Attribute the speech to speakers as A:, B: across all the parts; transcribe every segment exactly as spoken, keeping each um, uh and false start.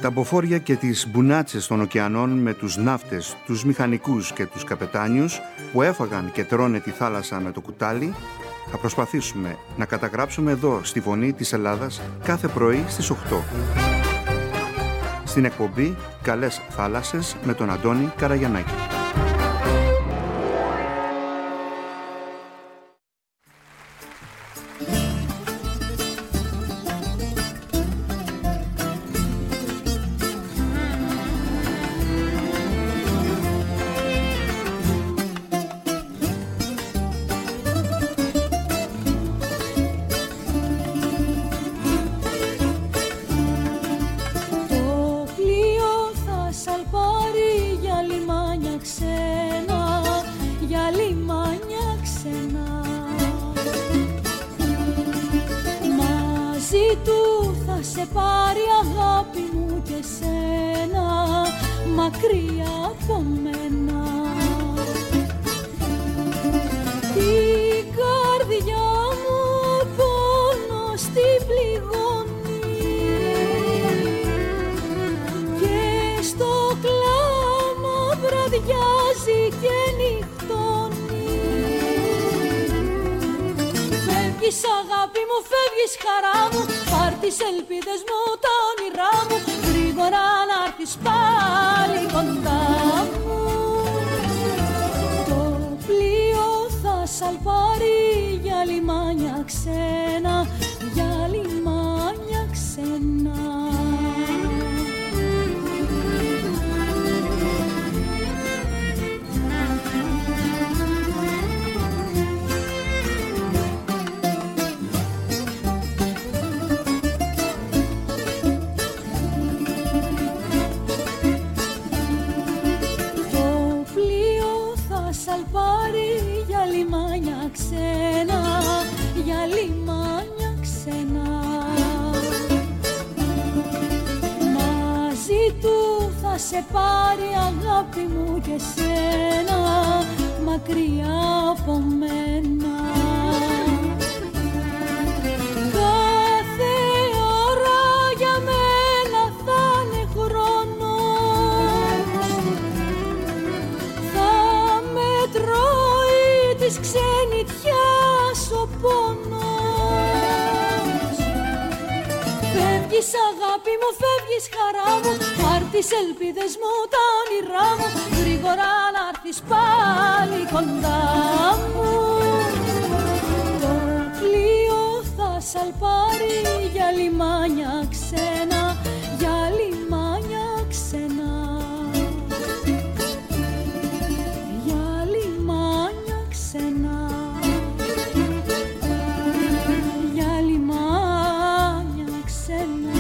A: Τα μποφόρια και τις μπουνάτσες των ωκεανών με τους ναύτες, τους μηχανικούς και τους καπετάνιους που έφαγαν και τρώνε τη θάλασσα με το κουτάλι, θα προσπαθήσουμε να καταγράψουμε εδώ στη Φωνή της Ελλάδας κάθε πρωί στις οκτώ. Στην εκπομπή «Καλές θάλασσες» με τον Αντώνη Καραγιαννάκη.
B: σε πάρει αγάπη μου και σένα μακριά από μένα. Κάθε ώρα για μένα θα είναι χρόνος, θα με τρώει της ξενιτιάς ο πόνος. Φεύγεις αγάπη μου, φεύγεις χαρά μου, πάρ' τις ελπίδες μου, τα όνειρά μου, γρήγορα να έρθεις πάλι κοντά μου. Το πλοίο θα σαλπάρει για λιμάνια ξένα, για λιμάνια ξένα, για λιμάνια ξένα, για λιμάνια ξένα.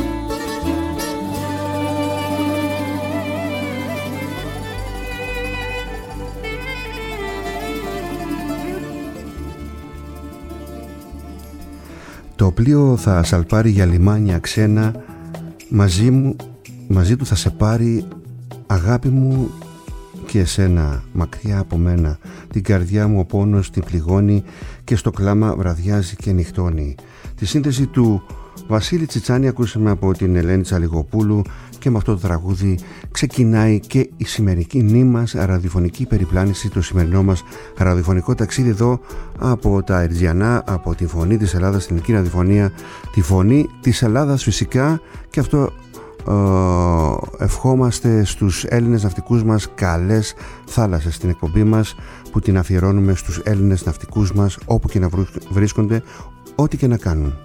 A: Το πλοίο θα σαλπάρει για λιμάνια ξένα, μαζί μου, μαζί του θα σε πάρει αγάπη μου και εσένα, μακριά από μένα. Την καρδιά μου ο πόνος την πληγώνει και στο κλάμα βραδιάζει και νυχτώνει. Τη σύνθεση του Βασίλη Τσιτσάνη ακούσαμε από την Ελένη Τσαλιγοπούλου και με αυτό το τραγούδι ξεκινάει και η σημερινή μας ραδιοφωνική περιπλάνηση, το σημερινό μας ραδιοφωνικό ταξίδι εδώ από τα Ερτζιανά, από τη Φωνή της Ελλάδας, την ελληνική ραδιοφωνία, τη Φωνή της Ελλάδας φυσικά, και αυτό ε, ευχόμαστε στους Έλληνες ναυτικούς μας καλές θάλασσες, στην εκπομπή μας που την αφιερώνουμε στους Έλληνες ναυτικούς μας όπου και να βρίσκονται, ό,τι και να κάνουν.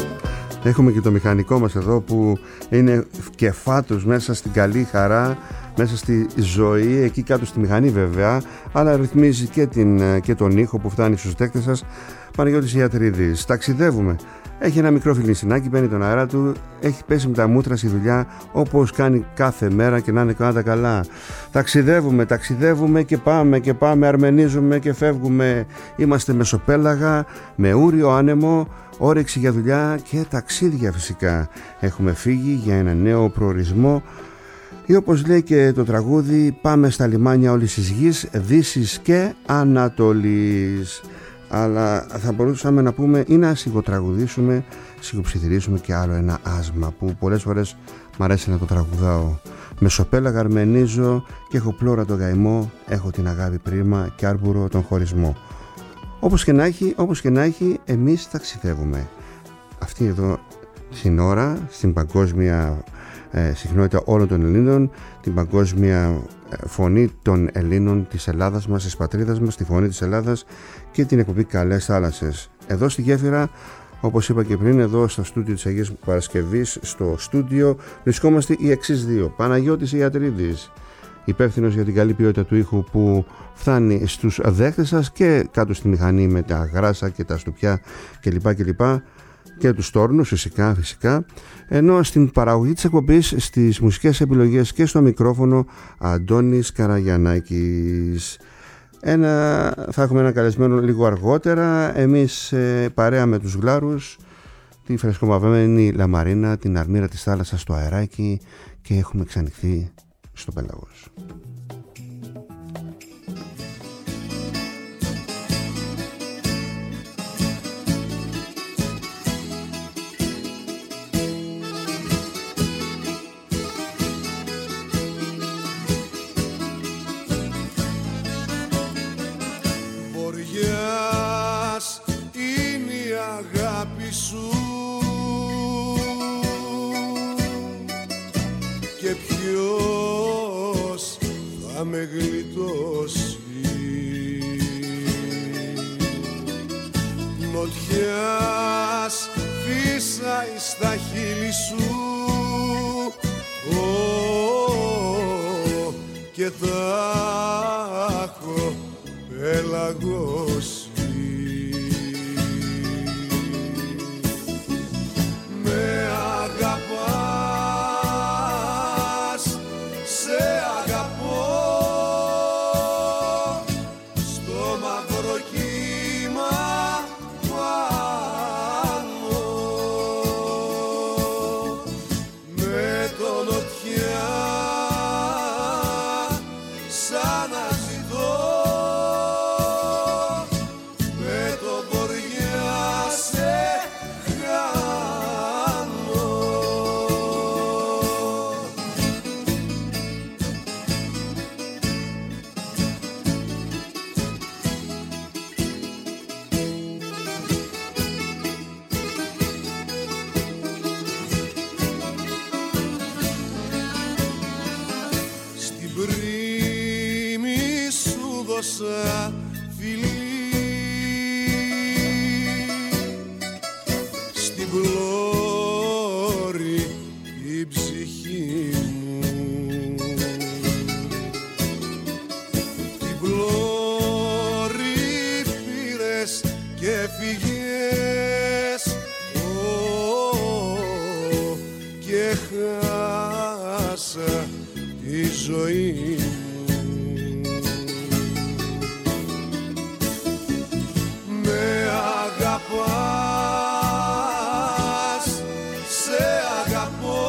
A: Έχουμε και το μηχανικό μας εδώ που είναι κεφάτος μέσα στην καλή χαρά μέσα στη ζωή, εκεί κάτω στη μηχανή βέβαια, αλλά ρυθμίζει και, την, και τον ήχο που φτάνει στους τέκτες σας, Παναγιώτης Ιατρίδης. Ταξιδεύουμε. Έχει ένα μικρό φιλινσινάκι, παίρνει τον αέρα του, έχει πέσει με τα μούτρα στη δουλειά όπως κάνει κάθε μέρα και να είναι πάντα καλά. Ταξιδεύουμε, ταξιδεύουμε και πάμε και πάμε, αρμενίζουμε και φεύγουμε. Είμαστε μεσοπέλαγα, με ούριο άνεμο, όρεξη για δουλειά και ταξίδια φυσικά. Έχουμε φύγει για ένα νέο προορισμό ή όπως λέει και το τραγούδι, πάμε στα λιμάνια όλης της γης, Δύσης και Ανατολής. Αλλά θα μπορούσαμε να πούμε ή να σιγοτραγουδήσουμε, σιγοψιθυρίσουμε και άλλο ένα άσμα που πολλές φορές μ' αρέσει να το τραγουδάω. Μεσοπέλαγα αρμενίζω και έχω πλώρα τον γαϊμό, έχω την αγάπη πρίμα και άρμπουρο τον χωρισμό. Όπως και να έχει, όπως και να έχει, εμείς ταξιδεύουμε. Αυτή εδώ στην ώρα, στην παγκόσμια ε, συχνότητα όλων των Ελλήνων, την παγκόσμια ε, φωνή των Ελλήνων της Ελλάδας μας, της πατρίδας μας, τη φωνή της Ελλάδας και την εκπομπή Καλές Θάλασσες. Εδώ στη γέφυρα, όπως είπα και πριν, εδώ στο στούντιο της Αγίας Παρασκευής, στο στούντιο βρισκόμαστε οι εξής δύο. Παναγιώτης Ιατρίδης, υπεύθυνος για την καλή ποιότητα του ήχου που φτάνει στους δέχτες σας και κάτω στη μηχανή με τα γράσα και τα στουπιά κλπ. κλπ. Και τους τόρνους φυσικά, φυσικά. Ενώ στην παραγωγή της εκπομπής, στις μουσικές επιλογές και στο μικρόφωνο, Αντώνης Καραγιαννάκης. Ένα, θα έχουμε ένα καλεσμένο λίγο αργότερα. Εμείς ε, παρέα με τους γλάρους, τη φρεσκομαυμένη λαμαρίνα, την αρμύρα της θάλασσας στο αεράκι και έχουμε ξανοιχθεί στο πέλαγος.
C: Βοριάς είναι η αγάπη σου και ποιος θα με γλιτώσει. Νοτιάς φύσαει στα χείλη σου oh, και τα έχω πελαγώσει. Με αγαπάς, σε αγαπώ, στο μαύρο κύμα πάνω, με το νοτιά σαν να ζητώ, με το βοριά σε χάνω. Στην πρίμη σου δώσα φιλί, στην πλώρη η ψυχή μου, την πλώρη πήρες και φυγές oh, και χάσα τη ζωή μου. Με αγαπάς, σε αγαπώ,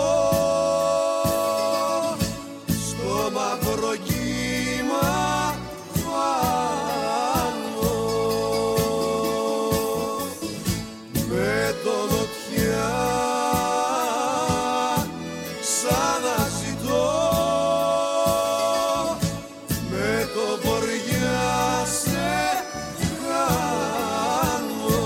C: στο μαύρο κύμα πάνω, με το νοτιά σαν να ζητώ, με το βοριά σε χάνω.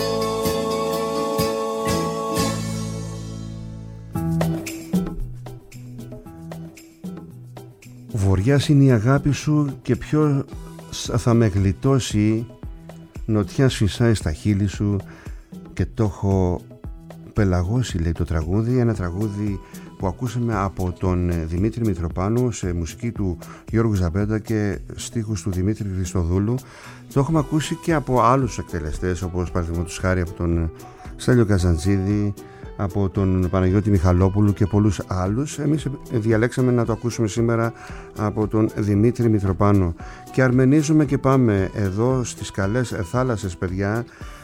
A: Ο βοριάς είναι η αγάπη σου και ποιος θα με γλιτώσει, νοτιάς φυσάει στα χείλη σου και το έχω πελαγώσει, λέει το τραγούδι. Ένα τραγούδι που ακούσαμε από τον Δημήτρη Μητροπάνου σε μουσική του Γιώργου Ζαμπέντα και στίχους του Δημήτρη Χριστοδούλου. Το έχουμε ακούσει και από άλλους εκτελεστές, όπως παραδείγματος χάρη από τον Στέλιο Καζαντζίδη, από τον Παναγιώτη Μιχαλόπουλου και πολλούς άλλους. Εμείς διαλέξαμε να το ακούσουμε σήμερα από τον Δημήτρη Μητροπάνο και αρμενίζουμε και πάμε εδώ στις καλές θάλασσες, παιδιά.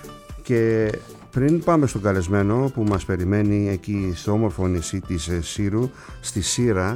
A: Και πριν πάμε στον καλεσμένο που μας περιμένει εκεί στο όμορφο νησί της Σύρου, στη Σύρα,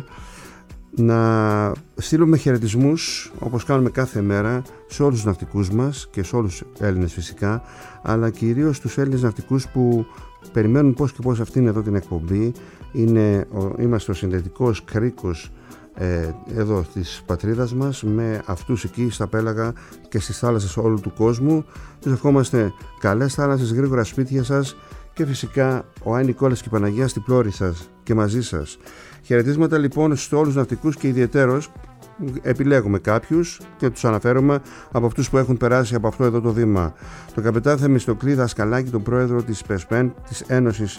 A: να στείλουμε χαιρετισμούς όπως κάνουμε κάθε μέρα σε όλους τους ναυτικούς μας και σε όλους τους Έλληνες φυσικά, αλλά κυρίως τους Έλληνες ναυτικούς που περιμένουν πώς και πώς αυτήν εδώ την εκπομπή. Είναι, είμαστε ο συνδετικός κρίκος ε, εδώ της πατρίδας μας με αυτούς εκεί στα πέλαγα και στις θάλασσες όλου του κόσμου. Τους ευχόμαστε καλές θάλασσες, γρήγορα σπίτια σας και φυσικά ο Άι Νικόλας και η Παναγία στην πλώρη σας και μαζί σας. Χαιρετίσματα λοιπόν σε όλους τους ναυτικούς και ιδιαιτέρως επιλέγουμε κάποιους και τους αναφέρουμε από αυτούς που έχουν περάσει από αυτό εδώ το βήμα. Τον καπετάν Θεμιστοκλή Δασκαλάκη, τον πρόεδρο της ΠΕΣΠΕΝ, της Ένωσης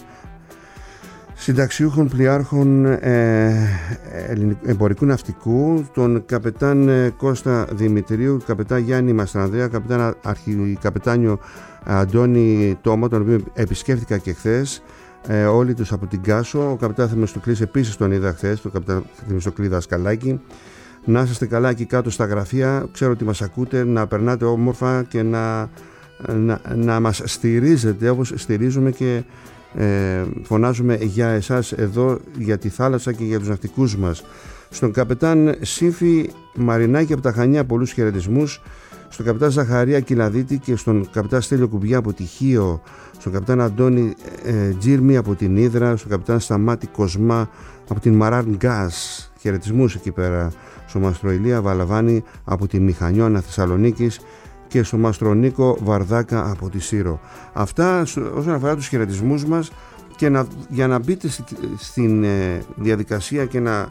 A: Συνταξιούχων Πλοιάρχων ε, Εμπορικού Ναυτικού, τον καπετάν ε, Κώστα Δημητρίου, καπετάν Γιάννη Μαστρανδρέα, καπετάν αρχικαπετάνιο Αντώνη Τόμα, τον οποίο επισκέφθηκα και χθες, ε, όλοι τους από την Κάσο. Ο καπετάν Θεμιστοκλής επίσης τον είδα χθες, τον καπετάν Θεμιστοκλή Δασκαλάκη. Να είστε καλά εκεί κάτω στα γραφεία, ξέρω ότι μας ακούτε, να περνάτε όμορφα και να, να, να μας στηρίζετε όπως στηρίζουμε και ε, φωνάζουμε για εσάς εδώ, για τη θάλασσα και για τους ναυτικούς μας. Στον καπετάν Σύφη Μαρινάκη από τα Χανιά πολλούς χαιρετισμούς, στον καπετάν Ζαχαρία Κυλαδίτη και στον καπετάν Στέλιο Κουμπιά από τη Χίο, στον καπετάν Αντώνη ε, Τζίρμη από την Ύδρα, στον καπετάν Σταμάτη Κοσμά από την Μαράν Γκάς, χαιρετισμούς εκεί πέρα, στο μαστρο Ηλία Βαλαβάνη από τη Μηχανιώνα Θεσσαλονίκης και στο μαστρο Νίκο Βαρδάκα από τη Σύρο. Αυτά όσον αφορά τους χαιρετισμούς μας, και να, για να μπείτε στη, στην ε, διαδικασία και να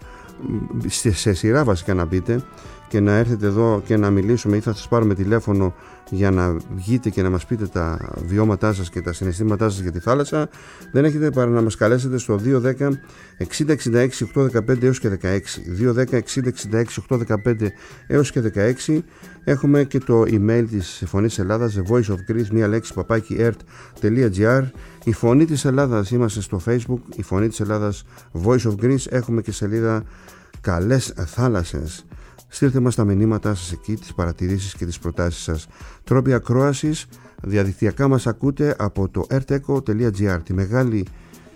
A: σε, σε σειρά βασικά να μπείτε και να έρθετε εδώ και να μιλήσουμε ή θα σας πάρουμε τηλέφωνο για να βγείτε και να μας πείτε τα βιώματά σας και τα συναισθήματά σας για τη θάλασσα, δεν έχετε παρά να μας καλέσετε στο δύο ένα μηδέν εξήντα εξήντα έξι οκτακόσια δεκαπέντε έως και δεκαέξι, δύο ένα μηδέν εξήντα εξήντα έξι οκτακόσια δεκαπέντε έως και δεκαέξι. Έχουμε και το email της Φωνής Ελλάδας, The Voice of Greece, μία λέξη, παπάκι ert τελεία gr. Η Φωνή της Ελλάδας, είμαστε στο Facebook, η Φωνή της Ελλάδας Voice of Greece. Έχουμε και σελίδα Καλές Θάλασσες. Στείλτε μας τα μηνύματά σας εκεί, τις παρατηρήσεις και τις προτάσεις σας. Τρόποι ακρόασης, διαδικτυακά μας ακούτε από το erteco τελεία gr, τη μεγάλη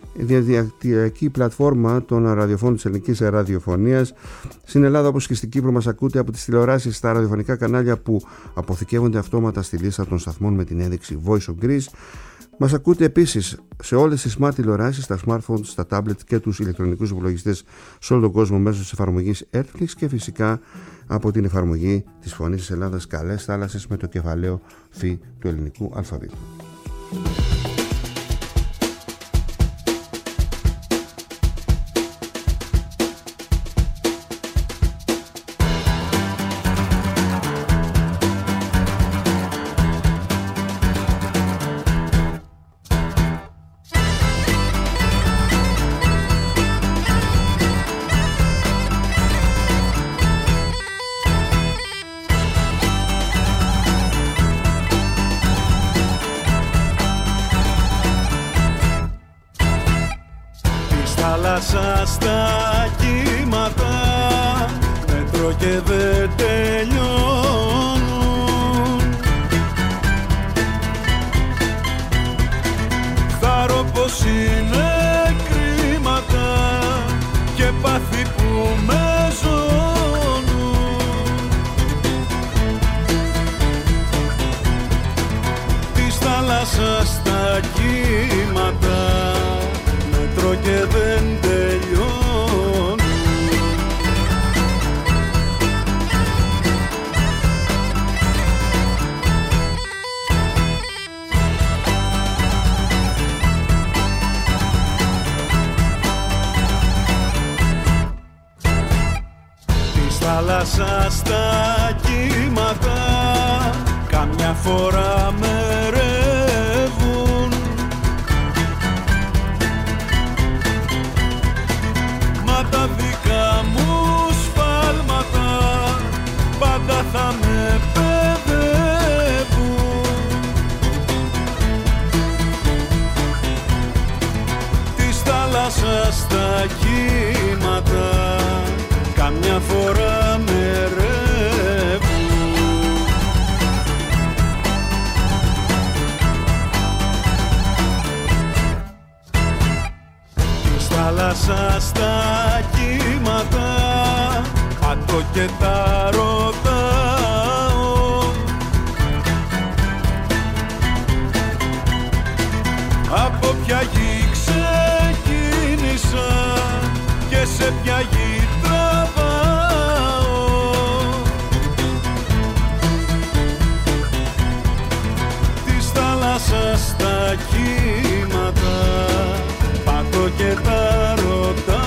A: διαδικτυακή πλατφόρμα των ραδιοφώνων της ελληνικής ραδιοφωνίας. Στην Ελλάδα όπως και στην Κύπρο μας ακούτε από τις τηλεοράσεις, στα ραδιοφωνικά κανάλια που αποθηκεύονται αυτόματα στη λίστα των σταθμών με την ένδειξη Voice of Greece. Μας ακούτε επίσης σε όλες τις smart τηλεοράσεις, στα smartphones, στα tablet και τους ηλεκτρονικούς υπολογιστές σε όλο τον κόσμο μέσω της εφαρμογής Airflix και φυσικά από την εφαρμογή της Φωνής της Ελλάδας Καλές Θάλασσες με το κεφαλαίο Φ του ελληνικού αλφαβήτου.
C: Στα κύματα μέτρο και δεν τελειώνουν. Θάρω πως είναι κρίματα και πάθη που με ζώνουν. Της θάλασσας τα κύματα μέτρο και δεν τελειώνουν. Της θάλασσας τα κύματα καμιά φορά με ρεύουν. θάλασσα στα κύματα καμιά φορά με ρεύουν. Της θάλασσας στα κύματα πατώ και τα ρωτάω, από ποια γη ξεκίνησα και σε ποια γη τραβάω. Της θάλασσας στα κύματα πατώ και τα ρωτάω.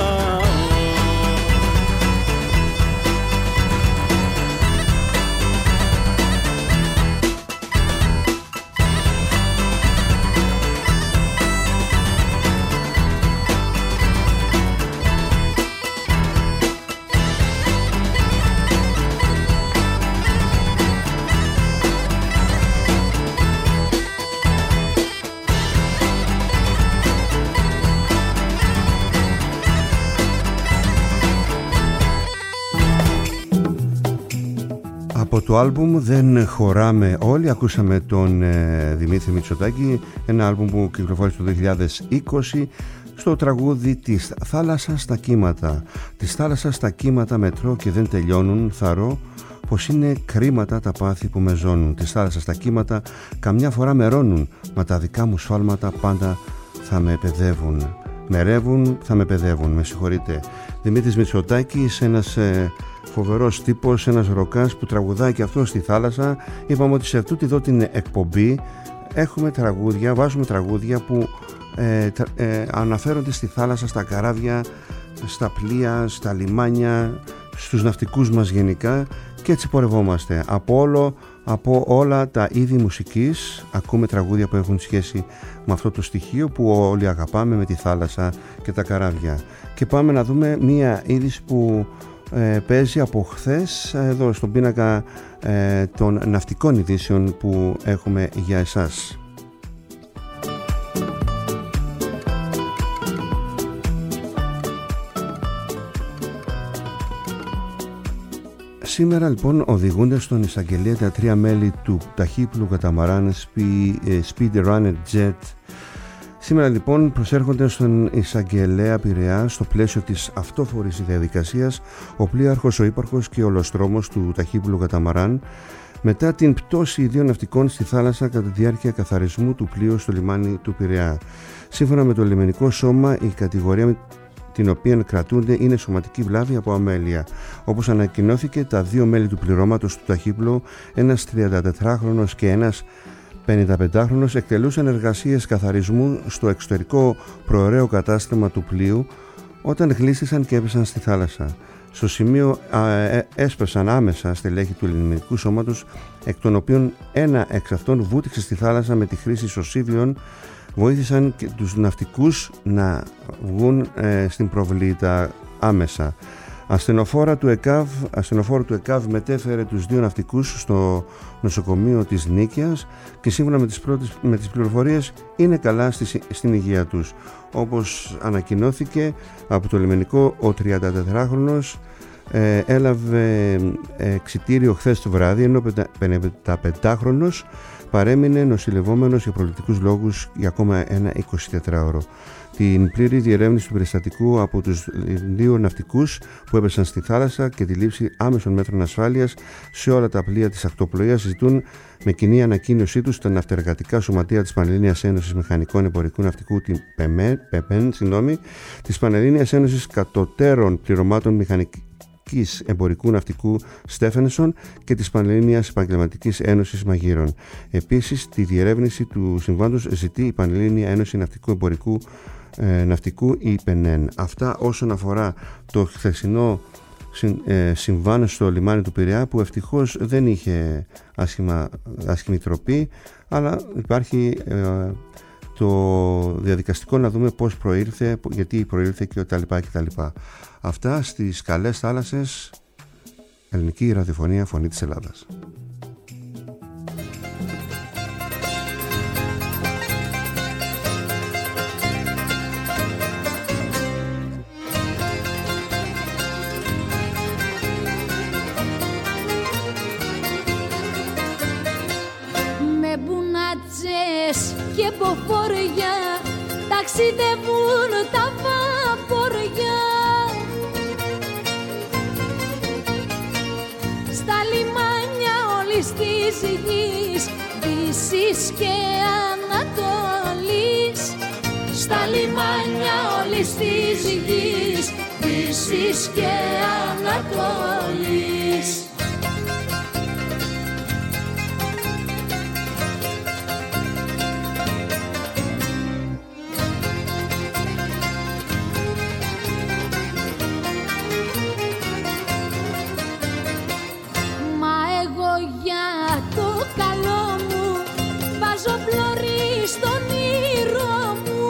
A: Από το άλμπουμ «Δεν χωράμε όλοι» ακούσαμε τον ε, Δημήτρη Μητσοτάκη, ένα άλμπουμ που κυκλοφόρησε το δύο χιλιάδες είκοσι, στο τραγούδι «Της θάλασσας στα κύματα». «Της θάλασσας στα κύματα μετρώ και δεν τελειώνουν, θαρώ πως είναι κρίματα τα πάθη που με ζώνουν. Της θάλασσας στα κύματα καμιά φορά με ρώνουν, μα τα δικά μου σφάλματα πάντα θα με παιδεύουν. Με ρεύουν, θα με παιδεύουν». Με συγχωρείτε. Δημήτρης Μητσοτάκης, ένας ε, φοβερός τύπος, ένας ροκάς που τραγουδάει και αυτό στη θάλασσα. Είπαμε ότι σε αυτή εδώ την εκπομπή έχουμε τραγούδια, βάζουμε τραγούδια που ε, ε, αναφέρονται στη θάλασσα, στα καράβια, στα πλοία, στα λιμάνια, στους ναυτικούς μας γενικά, και έτσι πορευόμαστε. Από, όλο, από όλα τα είδη μουσικής ακούμε τραγούδια που έχουν σχέση με αυτό το στοιχείο που όλοι αγαπάμε, με τη θάλασσα και τα καράβια. Και πάμε να δούμε μία είδηση που ε, παίζει από χθες εδώ στον πίνακα ε, των ναυτικών ειδήσεων που έχουμε για εσάς. Σήμερα λοιπόν οδηγούνται στον εισαγγελέα τα τρία μέλη του ταχύπλου καταμαράν Speed Runner Jet. Σήμερα λοιπόν προσέρχονται στον εισαγγελέα Πειραιά στο πλαίσιο της αυτόφορης διαδικασίας ο πλοίαρχος, ο ύπαρχος και ο ολοστρόμος του ταχύπλου καταμαράν μετά την πτώση δύο ναυτικών στη θάλασσα κατά τη διάρκεια καθαρισμού του πλοίου στο λιμάνι του Πειραιά. Σύμφωνα με το λιμενικό σώμα, η κατηγορία την οποία κρατούνται είναι σωματική βλάβη από αμέλεια. Όπως ανακοινώθηκε, τα δύο μέλη του πληρώματος του ταχύπλου, ένας τριαντατετράχρονος και ένας πενηνταπεντάχρονος, εκτελούσαν εργασίες καθαρισμού στο εξωτερικό προωραίο κατάστημα του πλοίου όταν γλίστησαν και έπεσαν στη θάλασσα. Στο σημείο α, ε, έσπεσαν άμεσα στελέχη του λιμενικού σώματος, εκ των οποίων ένα εξ αυτών βούτυξε στη θάλασσα με τη χρήση σωσίβιων. Βοήθησαν και τους ναυτικούς να βγουν ε, στην προβλήτα άμεσα. Ασθενοφόρα του ΕΚΑΒ, ασθενοφόρο του ΕΚΑΒ μετέφερε τους δύο ναυτικούς στο νοσοκομείο της Νίκαιας και σύμφωνα με τις, πρώτες, με τις πληροφορίες είναι καλά στη, στην υγεία τους. Όπως ανακοινώθηκε από το λιμενικό, ο τριαντατετράχρονος ε, έλαβε εξιτήριο χθες το βράδυ, ενώ ο πενηνταπεντάχρονος παρέμεινε νοσηλευόμενος για προληπτικούς λόγους για ακόμα ένα εικοσιτετράωρο. Την πλήρη διερεύνηση του περιστατικού από τους δύο ναυτικούς που έπεσαν στη θάλασσα και τη λήψη άμεσων μέτρων ασφάλειας σε όλα τα πλοία της ακτοπλοείας ζητούν με κοινή ανακοίνωσή τους τα ναυτεργατικά σωματεία της Πανελλήνιας Ένωσης Μηχανικών Εμπορικού Ναυτικού, την ΠΕΜΕΝ, συγγνώμη, της Πανελλήνιας Ένωσης Κατωτέρων Πληρωμάτων Μηχανικής Εμπορικού Ναυτικού Στέφενσον και της Πανελλήνιας Επαγγελματικής Ένωσης Μαγείρων. Επίσης, τη διερεύνηση του συμβάντος ζητεί η Πανελλήνια Ένωση Ναυτικού Εμπορικού ε, Ναυτικού, η ΠΕΝΕΝ. Αυτά όσον αφορά το χθεσινό ε, συμβάν στο λιμάνι του Πειραιά, που ευτυχώς δεν είχε άσχημα, άσχημη τροπή, αλλά υπάρχει ε, το διαδικαστικό να δούμε πώς προήλθε, γιατί προήλθε και τα λοιπά και τα λοιπά. Αυτά στις καλές θάλασσες, ελληνική ραδιοφωνία, φωνή της Ελλάδας.
B: ταξιδεύουν τα βαποριά. Στα λιμάνια όλης της γης, Δύσης και Ανατολής. Στα λιμάνια όλης της γης, Δύσης και Ανατολής. Μα εγώ για το καλό μου βάζω πλώρη στον ήρω μου.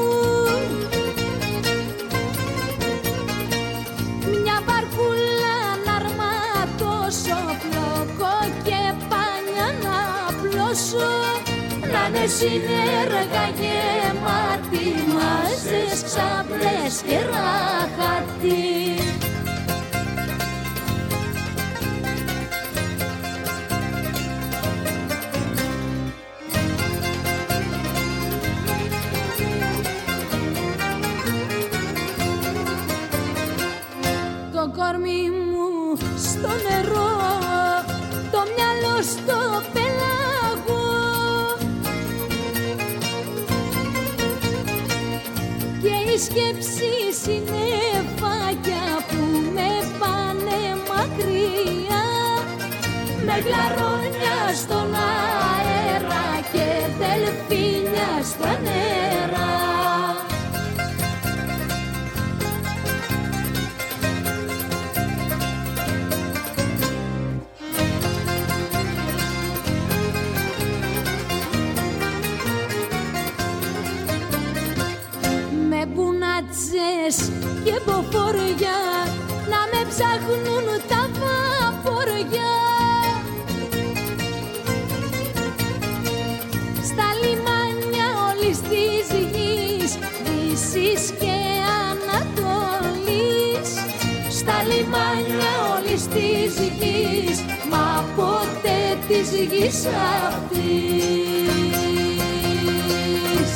B: Μια βαρκούλα να αρματώσω, πλόκο και πάνια να πλώσω, να είναι συνέργα γεμάτη, μάζες, ξαπλές και ράχατη. Το κορμί μου στο νερό, το μυαλό στο πέλαγο και οι σκέψεις είναι φάκια που με πάνε μακριά, με γλαρόνια στον αέρα και δελφίνια στα νερά. Και μποφοριά να με ψάχνουν τα βαποριά. Στα λιμάνια όλης της γης, Δύσης και Ανατολής. Στα λιμάνια όλης της γης, μα ποτέ της γης αυτής.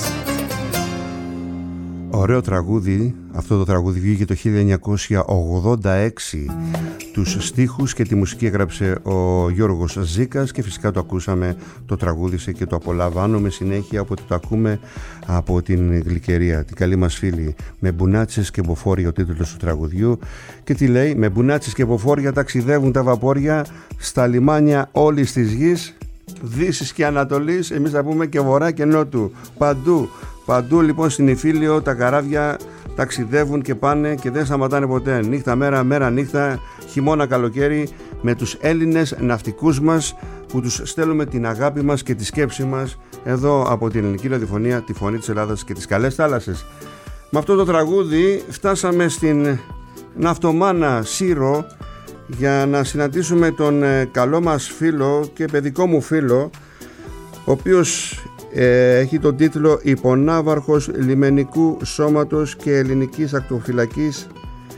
A: Ωραίο τραγούδι. Αυτό το τραγούδι βγήκε το χίλια εννιακόσια ογδόντα έξι. Τους στίχους και τη μουσική έγραψε ο Γιώργος Ζήκας και φυσικά το ακούσαμε, το τραγούδισε και το απολαμβάνουμε συνέχεια, όποτε το ακούμε από την Γλυκερία, την καλή μας φίλη. Με μπουνάτσες και μποφόρια ο τίτλος του τραγουδιού. Και τι λέει? Με μπουνάτσες και μποφόρια ταξιδεύουν τα βαπόρια στα λιμάνια όλης της γης, Δύσης και Ανατολής, εμείς θα πούμε και Βορρά και Νότου, παντού. Παντού λοιπόν στην Ιφίλιο τα καράβια ταξιδεύουν και πάνε και δεν σταματάνε ποτέ. Νύχτα μέρα, μέρα νύχτα, χειμώνα καλοκαίρι, με τους Έλληνες ναυτικούς μας που τους στέλνουμε την αγάπη μας και τη σκέψη μας εδώ από την Ελληνική Ραδιοφωνία, τη φωνή της Ελλάδας και τις καλές θάλασσες. Με αυτό το τραγούδι φτάσαμε στην ναυτομάνα Σύρο για να συναντήσουμε τον καλό μας φίλο και παιδικό μου φίλο, ο οποίος Ε, έχει τον τίτλο «Υπονάβαρχος Λιμενικού Σώματος και Ελληνικής Ακτοφυλακής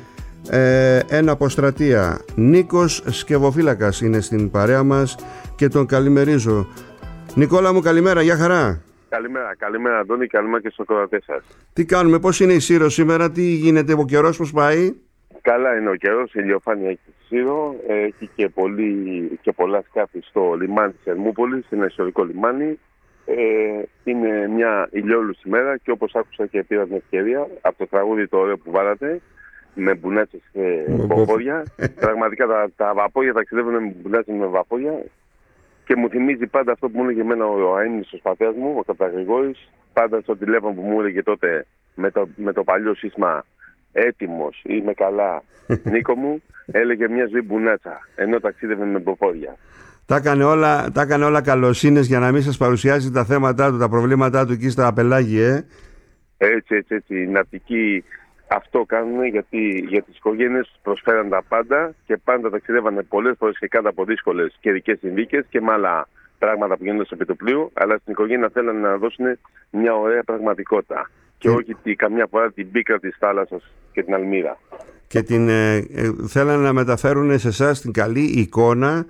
A: ε, εν αποστρατεία». Νίκος Σκευοφύλακας είναι στην παρέα μας και τον καλημερίζω. Νικόλα μου, καλημέρα, γεια χαρά.
D: Καλημέρα, καλημέρα Αντώνη, καλημέρα και στους ακροατές σας.
A: Τι κάνουμε, πώς είναι η Σύρο σήμερα, τι γίνεται, ο καιρός πώς πάει?
D: Καλά είναι ο καιρός, η ηλιοφάνεια έχει στη Σύρο, έχει και, πολύ, και πολλά σκάφη στο λιμάνι της Ερμούπολης, είναι ιστορικό λιμάνι. Ε, είναι μια ηλιόλουστη μέρα και όπως άκουσα και πήρα την ευκαιρία από το τραγούδι το ωραίο που βάλατε, με μπουνάτσες και μποφόρια. Πραγματικά τα, τα βαπόρια ταξιδεύουν με μπουνάτσες με βαπόρια και μου θυμίζει πάντα αυτό που μου έλεγε εμένα ο αείμνηστος πατέρας μου, ο Καπταγρηγόρης, πάντα στο τηλέφωνο που μου έλεγε τότε με το, με το παλιό σύστημα «Έτοιμος, είμαι καλά, Νίκο μου», έλεγε μια ζωή μπουνάτσα, ενώ ταξίδευε με μποφόρια.
A: Τα έκανε όλα, τα έκανε όλα καλοσύνες για να μην σας παρουσιάζει τα θέματα του, τα προβλήματά του εκεί στα πελάγια, ε.
D: Έτσι, έτσι, έτσι. Οι ναυτικοί αυτό κάνουν γιατί για τις οικογένειες τους προσφέραν τα πάντα και πάντα ταξιδεύανε πολλές φορές και κάτω από δύσκολες καιρικές συνθήκες και με άλλα πράγματα που γίνονται στο πετροπλοίο, αλλά στην οικογένεια θέλανε να δώσουν μια ωραία πραγματικότητα και, και όχι τη, καμιά φορά την πίκρα της θάλασσας και την αλμύρα.
A: Και την, ε, ε, θέλανε να μεταφέρουν σε εσάς την καλή εικόνα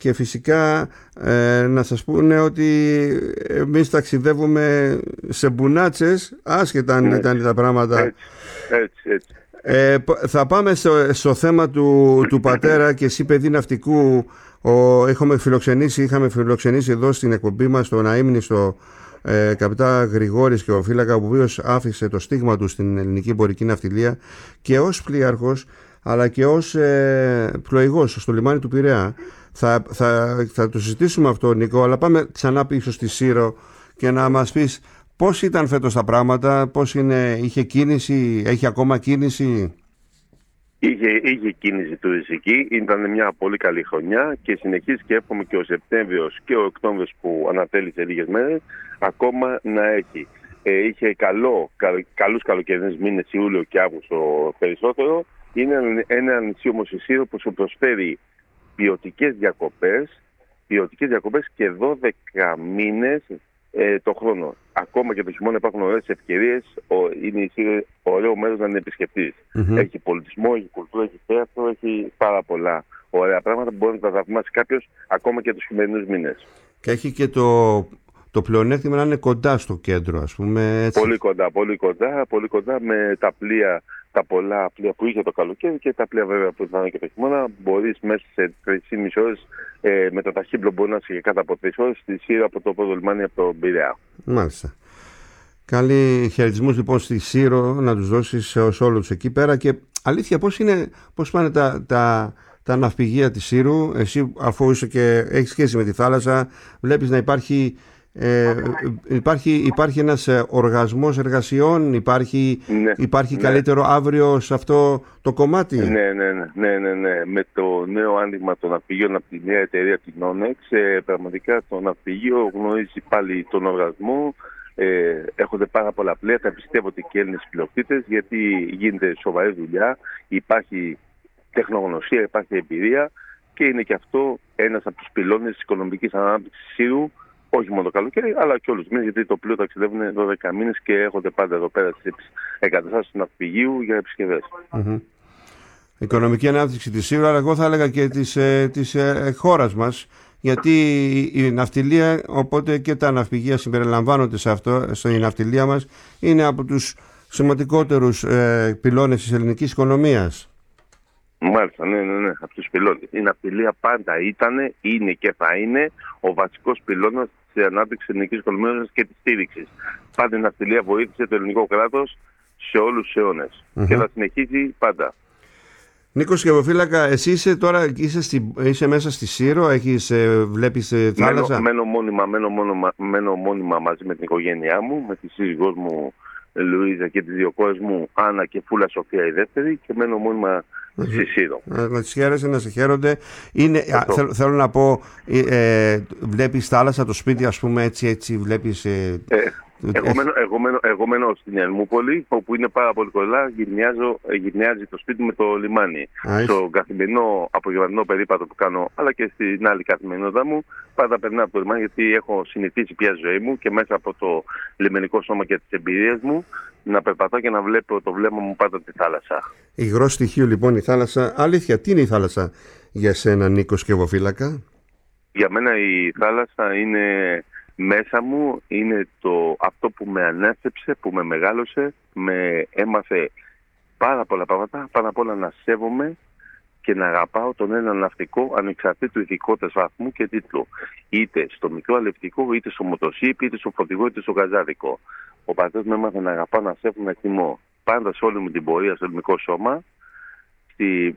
A: και φυσικά ε, να σας πούνε ότι εμείς ταξιδεύουμε σε μπουνάτσες, άσχετα αν ήταν τα πράγματα.
D: Έτσι, έτσι, έτσι.
A: Ε, θα πάμε στο, στο θέμα του, του πατέρα και εσύ παιδί ναυτικού. Ο, είχαμε φιλοξενήσει, είχαμε φιλοξενήσει εδώ στην εκπομπή μας τον αείμνηστο ε, καπιτά Γρηγόρης και ο φύλακα, ο οποίος άφησε το στίγμα του στην ελληνική εμπορική ναυτιλία και ως πλοίαρχος αλλά και ως ε, πλοηγός στο λιμάνι του Πειραιά. Θα, θα, θα το συζητήσουμε αυτό, Νίκο, αλλά πάμε ξανά πίσω στη Σύρο και να μας πεις πώς ήταν φέτος τα πράγματα, πώς είναι, είχε κίνηση, έχει ακόμα κίνηση.
D: Είχε, είχε κίνηση τουριστική, ήταν μια πολύ καλή χρονιά και συνεχίζει και εύχομαι και ο Σεπτέμβριος και ο Οκτώβριος που ανατέλησε λίγες μέρες ακόμα να έχει. Ε, είχε καλό, κα, καλούς καλοκαιρινούς μήνες, Ιούλιο και Αύγουστο περισσότερο. Είναι ένα νησί όμως η Σύρο που σου προσφέρει ποιοτικές διακοπές, ποιοτικές διακοπές και δώδεκα μήνες ε, το χρόνο. Ακόμα και το χειμώνα υπάρχουν ωραίες ευκαιρίες, ο, είναι η ωραίο μέρος να είναι επισκεφτής. Mm-hmm. Έχει πολιτισμό, έχει κουλτούρα, έχει θέατρο, έχει πάρα πολλά ωραία πράγματα που μπορεί να τα θαυμάσει κάποιος ακόμα και τους χειμερινούς μήνες.
A: Και έχει και το, το πλεονέκτημα να είναι κοντά στο κέντρο, ας πούμε. Έτσι.
D: Πολύ κοντά, πολύ κοντά, πολύ κοντά με τα πλοία, τα πολλά πλοία που είχε το καλοκαίρι και τα πλοία βέβαια που ήταν και το χειμώνα. Μπορείς μέσα σε τρεις και μισή ώρες ε, με το ταχύπλο μπορεί να είσαι και κάτω από τρεις ώρες στη Σύρο από το πρώτο λιμάνι από τον Πειραιά.
A: Μάλιστα. Καλή χαιρετισμούς λοιπόν στη Σύρο να τους δώσεις σε όλους εκεί πέρα. Και αλήθεια, πώς, είναι, πώς πάνε τα, τα, τα ναυπηγεία της Σύρου? Εσύ αφού είσαι και έχεις σχέση με τη θάλασσα, βλέπεις να υπάρχει... Ε, υπάρχει, υπάρχει ένας οργασμός εργασιών, υπάρχει,
D: ναι,
A: υπάρχει
D: ναι.
A: καλύτερο αύριο σε αυτό το κομμάτι.
D: Ναι, ναι, ναι, ναι, ναι, ναι. Με το νέο άνοιγμα των ναυπηγείων από τη νέα εταιρεία την Όνεξ, ε, πραγματικά το ναυπηγείο γνωρίζει πάλι τον οργασμό. Ε, έχονται πάρα πολλά πλοία, τα πιστεύονται και Έλληνες πλειοκτήτες, γιατί γίνεται σοβαρή δουλειά, υπάρχει τεχνογνωσία, υπάρχει εμπειρία και είναι και αυτό ένας από τους πυλώνες της οικονομικής ανάπτυξης Σύρου. Όχι μόνο το καλοκαίρι, αλλά και όλους τους μήνες, γιατί το πλοίο ταξιδεύουν δώδεκα μήνες και έρχονται πάντα εδώ πέρα στις εγκαταστάσεις του ναυπηγείου για επισκευές.
A: Mm-hmm. Οικονομική ανάπτυξη της Σύρου, αλλά εγώ θα έλεγα και της, ε, της ε, χώρας μας, γιατί η ναυτιλία, οπότε και τα ναυπηγεία συμπεριλαμβάνονται σε αυτό, στην ναυτιλία μας, είναι από τους σημαντικότερους ε, πυλώνες της ελληνικής οικονομίας.
D: Μάλιστα, ναι, ναι, ναι, από τους πυλώνες. Η ναυτιλία πάντα ήταν, είναι και θα είναι ο βασικός πυλώνας της ανάπτυξης της ελληνικής οικονομίας και της στήριξης. Πάντα η ναυτιλία βοήθησε το ελληνικό κράτος σε όλους τους αιώνες mm-hmm. και θα συνεχίσει πάντα.
A: Νίκο Σκευοφύλακα, εσύ είσαι τώρα είσαι, στη, είσαι μέσα στη Σύρο, έχεις, ε, βλέπεις ε, θάλασσα.
D: Μένω, μένω, μόνιμα, μένω, μόνιμα, μένω μόνιμα μαζί με την οικογένειά μου, με τη σύζυγός μου Λουίζα και τις δύο κόρες μου Άννα και Φούλα Σοφία η δεύτερη και μένω μόνιμα mm-hmm. στη Σύρο.
A: Να τις χαίρεσαι, να σε χαίρονται. Είναι, α, θέλ, θέλω να πω, ε, βλέπεις θάλασσα το σπίτι, ας πούμε, έτσι, έτσι βλέπεις... Ε,
D: ε, Εγώ μένω, εγώ, μένω, εγώ μένω στην Ερμούπολη, όπου είναι πάρα πολύ κοντά, γυρνιάζει το σπίτι με το λιμάνι.
A: Α,
D: στο καθημερινό απογευματινό περίπατο που κάνω, αλλά και στην άλλη καθημερινότητα μου, πάντα περνάω από το λιμάνι, γιατί έχω συνηθίσει πια ζωή μου και μέσα από το λιμενικό σώμα και τις εμπειρίες μου να περπατώ και να βλέπω το βλέμμα μου πάντα τη θάλασσα.
A: Υγρό στοιχείο λοιπόν η θάλασσα. Αλήθεια, τι είναι η θάλασσα για σένα, Νίκο Σκευοφύλακα?
D: Για μένα η θάλασσα είναι... μέσα μου, είναι το, αυτό που με ανέθεψε, που με μεγάλωσε, με έμαθε πάρα πολλά πράγματα, πάνω απ' όλα να σέβομαι και να αγαπάω τον ένα ναυτικό ανεξαρτήτου ειδικότητας βαθμού και τίτλου. Είτε στο μικρό αλευτικό, είτε στο μοτοσίπ, είτε στο φορτηγό, είτε στο γαζάδικο. Ο πατέρας με έμαθε να αγαπάω, να σέβομαι, να εκτιμώ. Πάντα σε όλη μου την πορεία στο ελληνικό σώμα, στη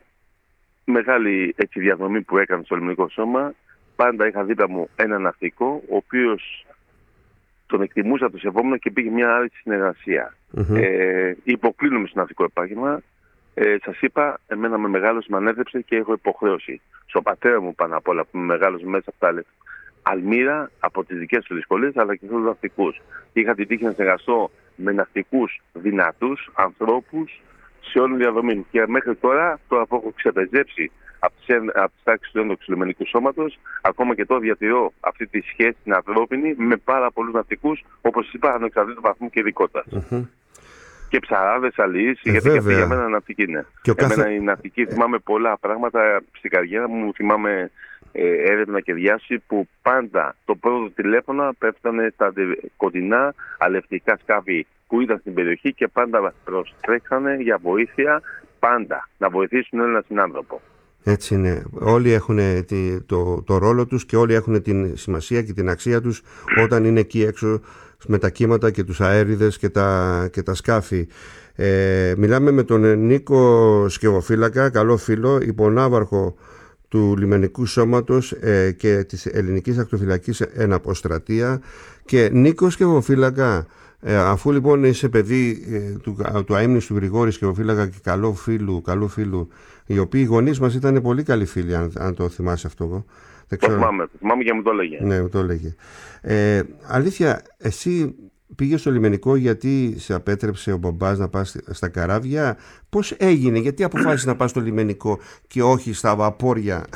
D: μεγάλη έτσι, διαδρομή που έκανα στο ελληνικό σώμα, πάντα είχα δίπλα μου ένα ναυτικό, ο οποίος τον εκτιμούσα, το σεβόμουν και πήγε μια άλλη συνεργασία. Mm-hmm. Ε, υποκλίνομαι στο ναυτικό επάγγελμα. Ε, σας είπα, εμένα με μεγάλωσε, με ανέθεψε και έχω υποχρέωση. Στον πατέρα μου πάνω απ' όλα που με μεγάλωσε μέσα από τα αλμύρα, από τις δικές του δυσκολίες, αλλά και τους ναυτικούς. Είχα την τύχη να συνεργαστώ με ναυτικούς δυνατούς, ανθρώπους σε όλη τη διαδρομή. Και μέχρι τώρα, τώρα που έχω ξεπεζέψει από τις τάξεις του έντοξου λιμενικού σώματος, ακόμα και τώρα διατηρώ αυτή τη σχέση την ανθρώπινη με πάρα πολλούς ναυτικούς, όπως είπα, ανεξαρτήτου βαθμού και ειδικότητας. Mm-hmm. Και ψαράδες, αλληλείς, ε, γιατί και για μένα ναυτική είναι. Εμένα κάθε... η ναυτική θυμάμαι πολλά πράγματα στην καριέρα μου, θυμάμαι ε, έρευνα και διάσωση που πάντα το πρώτο τηλέφωνο πέφτανε στα κοντινά αλευτικά σκάφη που ήταν στην περιοχή και πάντα προστρέξανε για βοήθεια, πάντα να βοηθήσουν έναν συνάνθρωπο.
A: Έτσι είναι. Όλοι έχουν το, το ρόλο τους και όλοι έχουν την σημασία και την αξία τους όταν είναι εκεί έξω με τα κύματα και τους αέριδες και τα, και τα σκάφη. Ε, μιλάμε με τον Νίκο Σκευοφύλακα, καλό φίλο, υπονάβαρχο του Λιμενικού Σώματος ε, και της Ελληνικής Ακτοφυλακής εν αποστρατεία. Και Νίκο Σκευοφύλακα, ε, αφού λοιπόν είσαι παιδί ε, του, του αείμνηστου Γρηγόρη Σκευοφύλακα και καλού φίλου, καλού φίλου, οι οποίοι οι γονείς μας ήταν πολύ καλοί φίλοι, αν, αν το θυμάσαι αυτό εγώ.
D: Δεν ξέρω. Το θυμάμαι, το θυμάμαι και μου το έλεγε.
A: Ναι, μου το έλεγε. Ε, αλήθεια, εσύ πήγες στο λιμενικό γιατί σε απέτρεψε ο μπαμπάς να πας στα καράβια? Πώς έγινε, γιατί αποφάσισες να πας στο λιμενικό και όχι στα βαπόρια?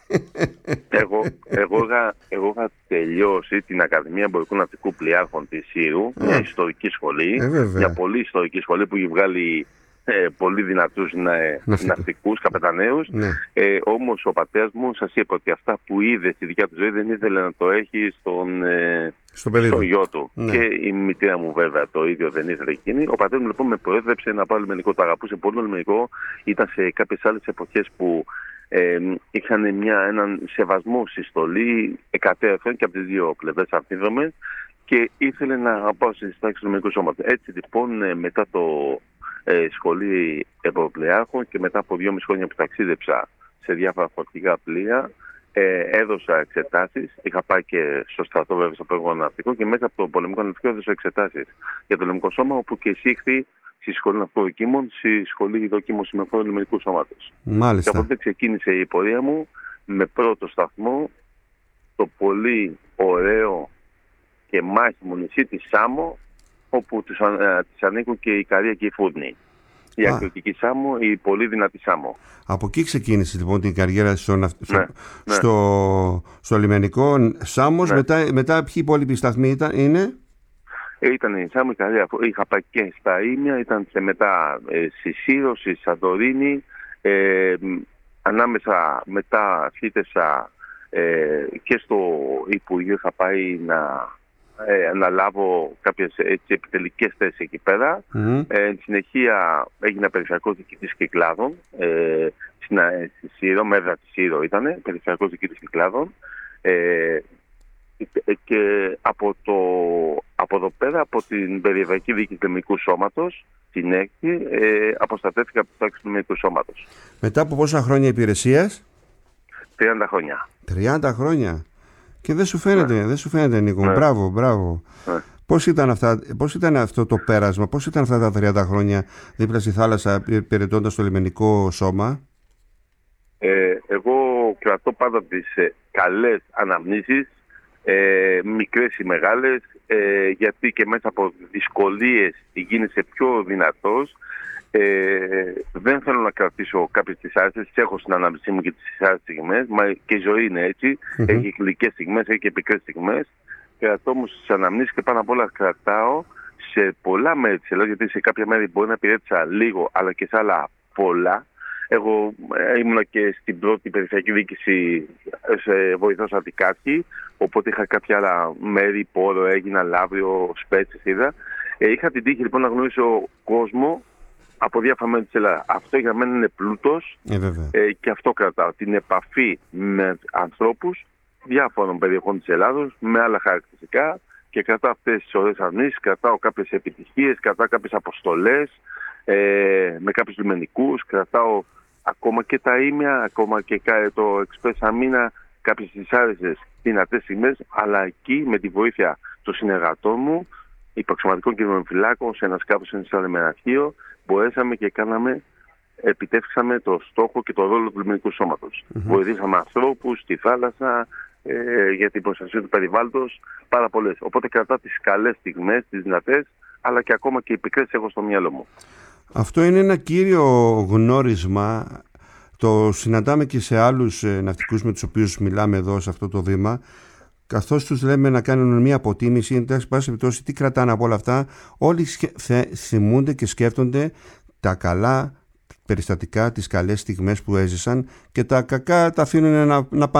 D: Εγώ, εγώ, είχα, εγώ είχα τελειώσει την Ακαδημία Εμπορικού Ναυτικού Πλοιάρχων της Σύρου, μια ιστορική σχολή,
A: ε,
D: μια πολύ ιστορική σχολή που έχει βγάλει ε, πολύ δυνατούς ε, ναυτικούς, καπεταναίους.
A: Ναι.
D: Ε, όμως ο πατέρας μου σας είπε ότι αυτά που είδε στη δικιά του ζωή δεν ήθελε να το έχει στον, ε,
A: στο παιδί
D: στον γιο του.
A: Ναι.
D: Και η μητέρα μου βέβαια το ίδιο δεν ήθελε εκείνη. Ο πατέρας μου λοιπόν με προέδρεψε να πάω λιμενικό. Το αγαπούσε πολύ το λιμενικό. Ήταν σε κάποιες άλλες εποχές που ε, είχαν μια, έναν σεβασμό στη στολή εκατέρωθεν και από τις δύο πλευρές αμφίδρομες και ήθελε να πάω στις τάξεις του λιμενικού σώματος. Έτσι λοιπόν ε, μετά το ε, σχολή εμποροπλοιάρχων και μετά από δυόμιση χρόνια που ταξίδεψα σε διάφορα φορτηγά πλοία, ε, έδωσα εξετάσεις. Είχα πάει και στο στρατό βέβαια στο Πέργο Ναυτικό και μέσα από το πολεμικό ναυτικό έδωσα εξετάσεις για το λιμενικό σώμα, όπου και εισήχθη στη σχολή ναυτικοδοκίμων, στη σχολή δοκίμων συμμετοχών του λιμενικού σώματος.
A: Μάλιστα.
D: Και από τότε ξεκίνησε η πορεία μου με πρώτο σταθμό το πολύ ωραίο και μάχημο νησί της Σάμο, όπου τους, α, της ανήκουν και η Ικαρία και η Φούρνη. Η ακροτική Σάμο, η πολύ δυνατή Σάμο. Από
A: εκεί ξεκίνησε λοιπόν την καριέρα στο, ναι, στο, ναι. στο, στο λιμενικό Σάμος. Ναι. Μετά, μετά ποιοι υπόλοιποι σταθμοί ήταν, είναι?
D: Ε, ήταν η Σάμο, η Ικαρία. Είχα πάει και στα Ήμια, ήταν και μετά ε, στη Σύρο, στη Σαντορίνη. Ε, ανάμεσα μετά αρχίτευσα ε, και στο Υπουργείο. Είχα πάει να... Ε, αναλάβω κάποιες έτσι, επιτελικές θέσεις εκεί πέρα. Mm. Ε, εν συνεχεία έγινα περιφερειακός διοικητής Κυκλάδων ε, στη Σύρο, μέδρα της Σύρο ήταν, περιφερειακός διοικητής Κυκλάδων ε, και από, το, από εδώ πέρα, από την Περιφερειακή Διοίκηση του Λιμενικού Σώματος, την έκτη, ε, αποστατεύτηκα από το τάξη του Λιμενικού Σώματος.
A: Μετά από πόσα χρόνια υπηρεσίας?
D: τριάντα χρόνια.
A: τριάντα χρόνια. Και δεν σου φαίνεται, ναι. δεν σου φαίνεται Νίκο. Ναι. Μπράβο, μπράβο. Ναι. Πώς ήταν, αυτά, πώς ήταν αυτό το πέρασμα, πώς ήταν αυτά τα τριάντα χρόνια δίπλα στη θάλασσα υπηρετώντας το λιμενικό σώμα?
D: Ε, εγώ κρατώ πάντα τις ε, καλές αναμνήσεις, ε, μικρές ή μεγάλες, ε, γιατί και μέσα από δυσκολίες γίνεσαι πιο δυνατός. Ε, δεν θέλω να κρατήσω κάποιες τις άρεστες, τις έχω στην ανάμνησή μου και τις άρεστες στιγμές, μα και η ζωή είναι έτσι, mm-hmm. έχει γλυκές στιγμές, έχει και πικρές στιγμές. Κρατώ όμως τις αναμνήσεις και πάνω απ' όλα κρατάω σε πολλά μέρη της Ελλάδας, γιατί σε κάποια μέρη μπορεί να υπηρέτησα λίγο, αλλά και σε άλλα πολλά. Εγώ ε, ήμουνα και στην πρώτη περιφερειακή διοίκηση σε βοηθός αντικάρχη, οπότε είχα κάποια άλλα μέρη, Πόρο, Έγινα, Λαύριο, Σπέτσες, είδα. Ε, είχα την τύχη λοιπόν να γνωρίσω κόσμο από διάφορα μέρη της Ελλάδας. Αυτό για μένα είναι πλούτος
A: ε,
D: ε, και αυτό κρατάω. Την επαφή με ανθρώπους διάφορων περιοχών της Ελλάδος, με άλλα χαρακτηριστικά, και κρατάω αυτές τις ωραίες αρνήσεις, κρατάω κάποιες επιτυχίες, κρατάω κάποιες αποστολές ε, με κάποιους λιμενικούς, κρατάω ακόμα και τα ήμια, ακόμα και το Express Αμίνα, κάποιες δυσάρεστες δυνατές στιγμές, αλλά εκεί με τη βοήθεια των συνεργατών μου, υπαξιωματικών και δημοφυλάκων, σε ένα σκάφος, σε ένα λιμεναρχείο, μπορέσαμε και κάναμε, επιτεύξαμε το στόχο και το ρόλο του λιμενικού σώματος. Mm-hmm. Βοηθήσαμε ανθρώπους στη θάλασσα, ε, για την προστασία του περιβάλλοντος, πάρα πολλές. Οπότε κρατά τις καλές στιγμές, τις δυνατές, αλλά και ακόμα και οι πικρές έχω στο μυαλό μου.
A: Αυτό είναι ένα κύριο γνώρισμα. Το συναντάμε και σε άλλους ε, ναυτικούς με τους οποίους μιλάμε εδώ σε αυτό το βήμα. Καθώς τους λέμε να κάνουν μια αποτίμηση, εν πάση περιπτώσει, τι κρατάνε από όλα αυτά, όλοι θυμούνται και σκέφτονται τα καλά περιστατικά, τις καλές στιγμές που έζησαν, και τα κακά τα αφήνουν να, να πάνε.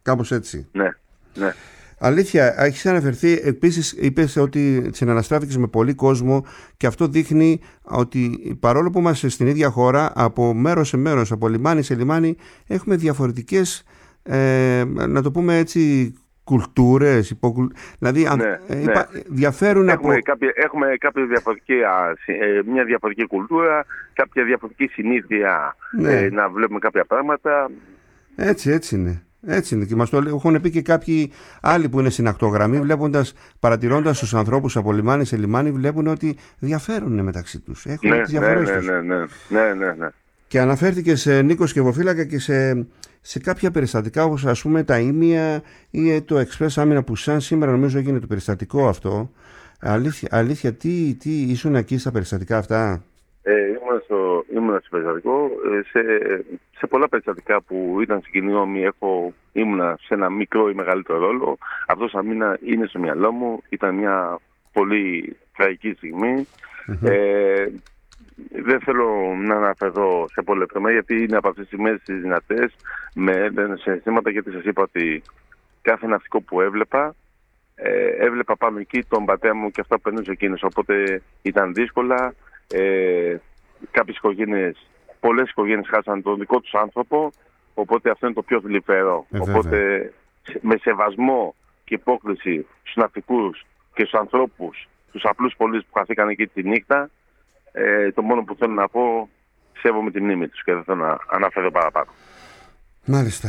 A: Κάπως έτσι.
D: Ναι, ναι.
A: Αλήθεια, έχεις αναφερθεί, επίσης είπες ότι συναναστράφηκες με πολύ κόσμο και αυτό δείχνει ότι παρόλο που είμαστε στην ίδια χώρα, από μέρος σε μέρος, από λιμάνι σε λιμάνι, έχουμε διαφορετικές, ε, να το πούμε έτσι, κουλτούρες, υποκουλ... δηλαδή
D: ναι,
A: ε,
D: ναι.
A: Υπα... διαφέρουν
D: έχουμε
A: από...
D: Κάποια, έχουμε κάποια διαφορετική, ε, μια διαφορετική κουλτούρα, κάποια διαφορετική συνήθεια,
A: ναι.
D: ε, να βλέπουμε κάποια πράγματα.
A: Έτσι, έτσι είναι. Έτσι είναι. Και μας το έχουν πει και κάποιοι άλλοι που είναι στην ακτογραμμή, βλέποντας, παρατηρώντας τους ανθρώπους από λιμάνι σε λιμάνι, βλέπουν ότι διαφέρουν μεταξύ τους. Έχουν
D: Ναι,
A: τις διαφορές
D: ναι,
A: τους.
D: ναι, ναι, ναι, ναι, ναι.
A: Και αναφέρθηκε σε Νίκο Σκευοφύλακα και σε, σε κάποια περιστατικά, όπως ας πούμε τα Ήμια ή το Express Άμυνα που σαν σήμερα νομίζω έγινε το περιστατικό αυτό. Αλήθεια, αλήθεια τι, τι ήσουν εκεί στα περιστατικά αυτά?
D: Ε, ήμουν, στο, ήμουν στο περιστατικό, σε, σε πολλά περιστατικά που ήταν συγκινημένοι, έχω ήμουνα σε ένα μικρό ή μεγαλύτερο ρόλο. Αυτός ο μήνα είναι στο μυαλό μου, ήταν μια πολύ τραγική στιγμή. Mm-hmm. Ε, δεν θέλω να αναφερθώ σε πολλές λεπτομέρειες, γιατί είναι από αυτές τις στιγμές τις δυνατές, με έντονα συναισθήματα, γιατί σας είπα ότι κάθε ναυτικό που έβλεπα, ε, έβλεπα πάνω εκεί τον πατέρα μου και αυτά που περνούσε εκείνος, οπότε ήταν δύσκολα. Ε, κάποιες οικογένειες, πολλές οικογένειες χάσαν τον δικό τους άνθρωπο, οπότε αυτό είναι το πιο θλιβερό.
A: Ε,
D: οπότε με σεβασμό και υπόκριση στους ναυτικούς και στους ανθρώπους, τους απλούς πολίτες που χαθήκαν εκεί τη νύχτα, ε, το μόνο που θέλω να πω, σέβομαι τη μνήμη τους και δεν θέλω να αναφέρω παραπάνω.
A: Μάλιστα.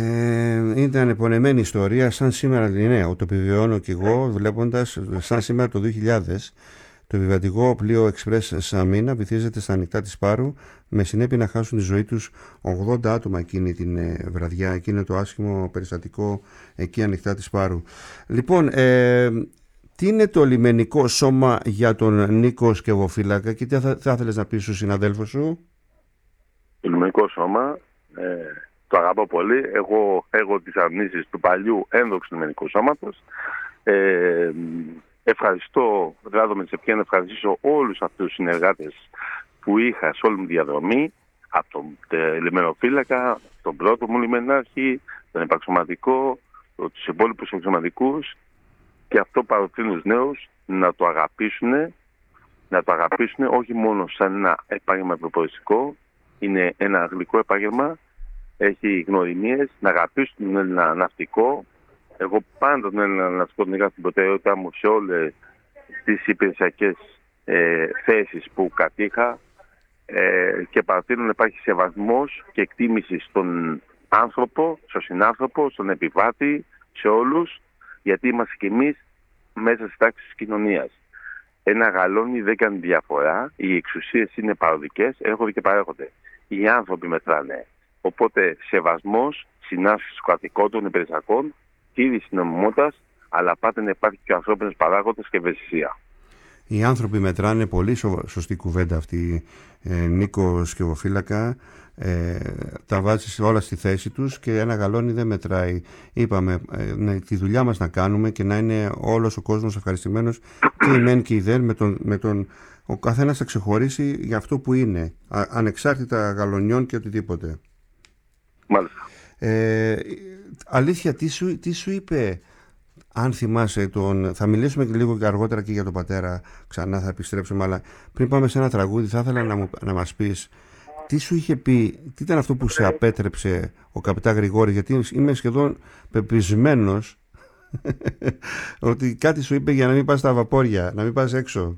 A: Ε, ήταν επωνεμένη ιστορία, σαν σήμερα, ναι, το επιβιώνω κι εγώ βλέποντας, σαν σήμερα το δύο χιλιάδες. Το επιβατικό πλοίο Express Σαμίνα βυθίζεται στα ανοιχτά της Πάρου, με συνέπεια να χάσουν τη ζωή τους ογδόντα άτομα εκείνη την ε, βραδιά. Εκείνο το άσχημο περιστατικό εκεί ανοιχτά της Πάρου. Λοιπόν, ε, τι είναι το λιμενικό σώμα για τον Νίκο Σκευοφύλακα και τι θα, θα ήθελες να πεις στους συναδέλφους σου?
D: Το λιμενικό σώμα, ε, το αγαπώ πολύ. Εγώ έχω τις αρνήσεις του παλιού ένδοξου λιμενικού σώματος. Ε, Ευχαριστώ, δηλαδή με τις ευκαιρίες να ευχαριστήσω όλους αυτούς τους συνεργάτες που είχα σε όλη μου διαδρομή, από τον λιμενοφύλακα, τον πρώτο μου λιμενάρχη, τον επαξιωματικό, τους υπόλοιπους εξωματικούς, και αυτό παροτρύνω τους νέους να το αγαπήσουν, να το αγαπήσουν όχι μόνο σαν ένα επάγγελμα προπολιστικό, είναι ένα γλυκό επάγγελμα, έχει γνωριμίες, να αγαπήσουν ένα ναυτικό. Εγώ πάντα τον Έλληνα ναυτικό τον είχα στην προτεραιότητά μου σε όλες τις υπηρεσιακές ε, θέσεις που κατήχα, ε, και παρατηρώ να υπάρχει σεβασμός και εκτίμηση στον άνθρωπο, στον συνάνθρωπο, στον επιβάτη, σε όλους, γιατί είμαστε κι εμείς μέσα στις τάξεις της κοινωνίας. Ένα γαλόνι δεν κάνει διαφορά, οι εξουσίες είναι παροδικές, έρχονται και παρέχονται. Οι άνθρωποι μετράνε. Οπότε σεβασμός, συνάσπιση του κρατικών των υπηρεσιακών, τήρηση νομιμότητας, αλλά πάντα να υπάρχει και ο ανθρώπινος παράγοντας και ευαισθησία.
A: Οι άνθρωποι μετράνε, πολύ σωστή κουβέντα αυτή, ε, Νίκο Σκευοφύλακα. Ε, τα βάζεις όλα στη θέση τους και ένα γαλόνι δεν μετράει. Είπαμε ε, ναι, τη δουλειά μας να κάνουμε και να είναι όλος ο κόσμος ευχαριστημένος, και η μεν και η δεν, με τον, με τον, ο καθένας θα ξεχωρίσει για αυτό που είναι, α, ανεξάρτητα γαλονιών και οτιδήποτε.
D: Μάλιστα.
A: Ε, αλήθεια, τι σου, τι σου είπε, αν θυμάσαι τον... Θα μιλήσουμε και λίγο και αργότερα και για τον πατέρα, ξανά θα επιστρέψουμε, αλλά πριν πάμε σε ένα τραγούδι θα ήθελα να, μου, να μας πεις τι σου είχε πει, τι ήταν αυτό που σε απέτρεψε ο καπιτάν Γρηγόρης, γιατί είμαι σχεδόν πεπισμένος ότι κάτι σου είπε για να μην πας στα βαπόρια, να μην πας έξω.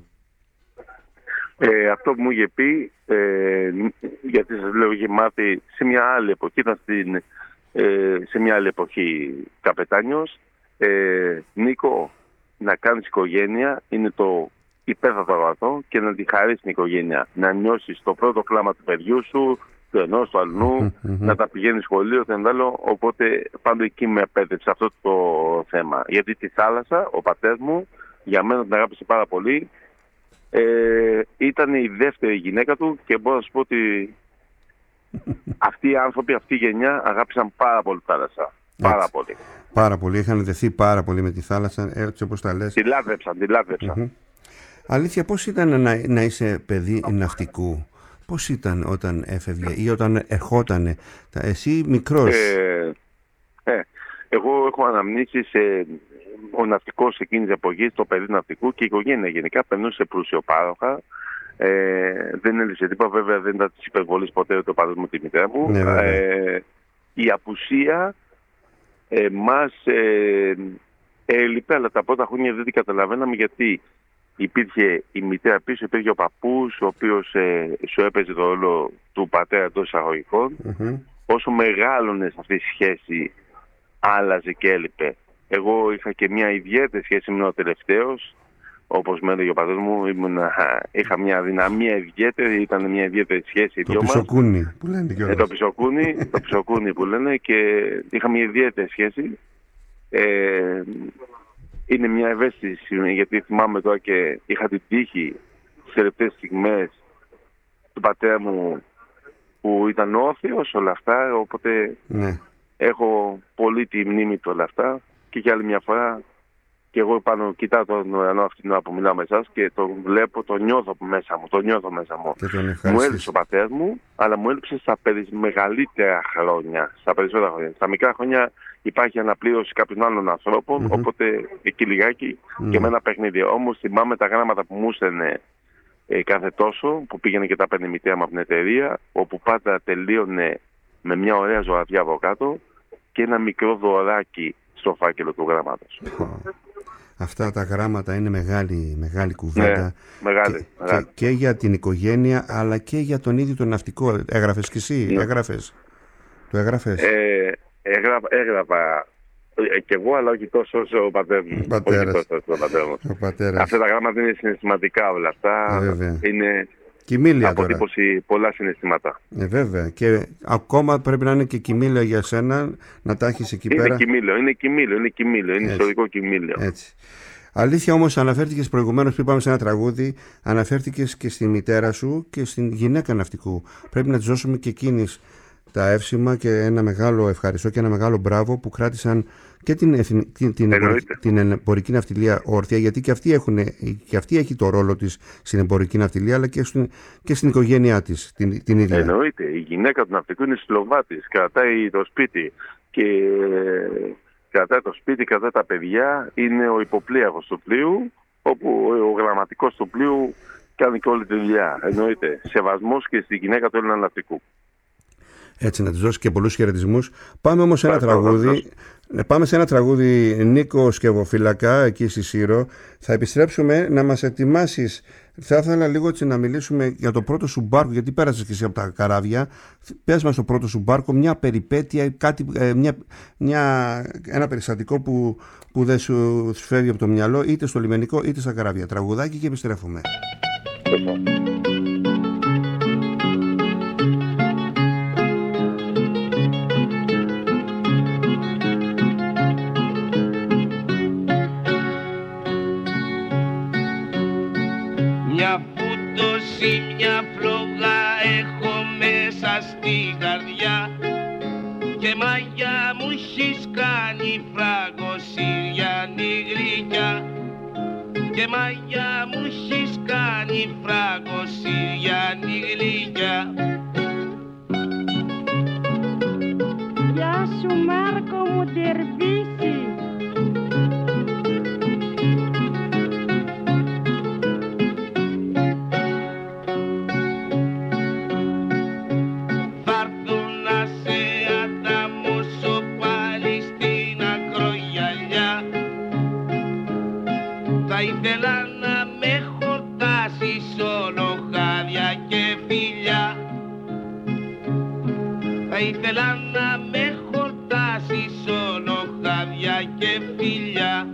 D: Ε, αυτό που μου είχε πει, ε, γιατί σας λέω, είχε μάθει σε μια άλλη εποχή, ήταν στην, ε, σε μια άλλη εποχή καπετάνιος. Ε, Νίκο, να κάνεις οικογένεια είναι το υπέρθατο αγαθό, και να τη χαρίσεις την οικογένεια. Να νιώσεις το πρώτο κλάμα του παιδιού σου, του ενός, του αλλού, να τα πηγαίνει σχολείο, το άλλο. Οπότε πάντα εκεί με απέτρεψε αυτό το θέμα. Γιατί τη θάλασσα, ο πατέρας μου, για μένα την αγάπησε πάρα πολύ. Ε, ήταν η δεύτερη γυναίκα του, και μπορώ να σου πω ότι αυτοί οι άνθρωποι, αυτή η γενιά αγάπησαν πάρα πολύ τη θάλασσα. Πάρα έτσι. πολύ.
A: Πάρα πολύ. Είχαν δεθεί πάρα πολύ με τη θάλασσα, έτσι όπως τα λες.
D: Τη λάτρεψαν, τη λάτρεψαν. Mm-hmm.
A: Αλήθεια, πώς ήταν να, να είσαι παιδί ναυτικού? Πώς ήταν όταν έφευγε ή όταν ερχότανε? Εσύ μικρός.
D: Ε, ε, εγώ έχω αναμνήσει σε... Ο ναυτικός εκείνη την εποχή, το παιδί ναυτικού και η οικογένεια γενικά περνούσε πλούσιο πάροχα. Ε, δεν έλυσε τίποτα, βέβαια δεν ήταν τη υπερβολή ποτέ το πατέρα μου τη μητέρα μου.
A: Ναι,
D: ε, η απουσία ε, μας ε, έλειπε, αλλά τα πρώτα χρόνια δεν την καταλαβαίναμε, γιατί υπήρχε η μητέρα πίσω, υπήρχε ο παππούς, ο οποίος ε, σου έπαιζε το ρόλο του πατέρα εντός εισαγωγικών. Mm-hmm. Όσο μεγάλωνε αυτή η σχέση, άλλαζε και έλειπε. Εγώ είχα και μια ιδιαίτερη σχέση, ήμουν ο τελευταίος. Όπως με έλεγε ο πατέρας μου, ήμουν, είχα μια δυναμία ιδιαίτερη, ήταν μια ιδιαίτερη σχέση.
A: Το πισωκούνι που λένε κιόλας.
D: Ε, το πισωκούνι, το πισωκούνι που λένε, και είχα μια ιδιαίτερη σχέση. Ε, είναι μια ευαίσθηση, γιατί θυμάμαι τώρα και είχα την τύχη στις τελευταίες στιγμές του πατέρα μου που ήταν όρθιος όλα αυτά, οπότε
A: ναι.
D: Έχω πολύ τη μνήμη του όλα αυτά, και για άλλη μια φορά και εγώ πάνω κοιτάω τον ουρανό αυτή την ώρα που μιλάω με εσάς και τον βλέπω, τον νιώθω μέσα μου, τον νιώθω μέσα μου. Μου έλειψε ο πατέρας μου, αλλά μου έλειψε στα μεγαλύτερα χρόνια, στα περισσότερα χρόνια. Στα μικρά χρόνια υπάρχει αναπλήρωση κάποιων άλλων ανθρώπων, mm-hmm. οπότε εκεί λιγάκι mm-hmm. και με ένα παιχνίδι. Όμως θυμάμαι τα γράμματα που μου έστελνε ε, κάθε τόσο, που πήγαινε και τα παίρνει η μητέρα μου από την εταιρεία, όπου πάντα τελείωνε με μια ωραία ζωαδιά από κάτω και ένα μικρό δωράκι στο φάκελο του γράμματος.
A: Αυτά τα γράμματα είναι μεγάλη, μεγάλη κουβέντα.
D: Ναι, μεγάλη,
A: και,
D: μεγάλη.
A: Και, και για την οικογένεια, αλλά και για τον ίδιο τον ναυτικό. Έγραφες κι εσύ, ναι. έγραφες. Το έγραφες.
D: Ε, έγραφα, έγραφα ε, κι εγώ, αλλά όχι τόσο όσο ο πατέρας μου. Ο πατέρας.
A: Ο πατέρας.
D: Αυτά τα γράμματα είναι συναισθηματικά όλα αυτά.
A: Ε,
D: είναι
A: κοιμήλια
D: αποτύπωση τώρα. Πολλά συναισθήματα.
A: Ε, βέβαια. Και ακόμα πρέπει να είναι και κοιμήλια για σένα, να τα έχεις εκεί
D: είναι
A: πέρα.
D: Κοιμήλιο, είναι κοιμήλιο, είναι κοιμήλιο, είναι ιστορικό κοιμήλιο.
A: Έτσι. Αλήθεια όμως, αναφέρθηκες προηγουμένως που είπαμε σε ένα τραγούδι, αναφέρθηκες και στη μητέρα σου και στην γυναίκα ναυτικού. Πρέπει να της δώσουμε και εκείνης τα εύσημα και ένα μεγάλο ευχαριστώ και ένα μεγάλο μπράβο που κράτησαν και την, εθνική, την, την, εμπορική, την εμπορική ναυτιλία όρθια, γιατί και αυτή, έχουν, και αυτή έχει το ρόλο της στην εμπορική ναυτιλία, αλλά και στην, και στην οικογένειά της την, την ίδια.
D: Εννοείται. Η γυναίκα του ναυτικού είναι συλλοβάτης, κρατάει το σπίτι και κρατάει το σπίτι, κρατάει τα παιδιά, είναι ο υποπλοίαρχος του πλοίου, όπου ο γραμματικός του πλοίου κάνει και όλη τη δουλειά. Εννοείται. Σεβασμός και στη γυναίκα του Έλληνα ναυτικού.
A: Έτσι, να της δώσει και πολλούς χαιρετισμούς. Πάμε όμως σε ένα τραγούδι. Πάμε σε ένα τραγούδι, Νίκο Σκευοφύλακα, εκεί στη Σύρο. Θα επιστρέψουμε να μας ετοιμάσεις. Θα ήθελα λίγο έτσι να μιλήσουμε για το πρώτο σου μπάρκο, γιατί πέρασες και εσύ από τα καράβια. Πες μας το πρώτο σου μπάρκο, μια περιπέτεια, κάτι, μια, μια, ένα περιστατικό που, που δεν σου φεύγει από το μυαλό, είτε στο λιμενικό είτε στα καράβια. Τραγουδάκι και επιστρέφουμε.
E: Μια φούτωση, μια φλόγα έχω μέσα στην καρδιά και μαγιά μου έχεις κάνει φράγκο Συριανή γλυκιά και μαγιά μου έχεις κάνει φράγκο Συριανή γλυκιά.
F: Γεια σου Μάρκο μου Ντερβίση.
E: Θα ήθελα να με χορτάσεις όλο χάδια και φιλιά. Θα ήθελα να με χορτάσεις όλο χάδια και φιλιά.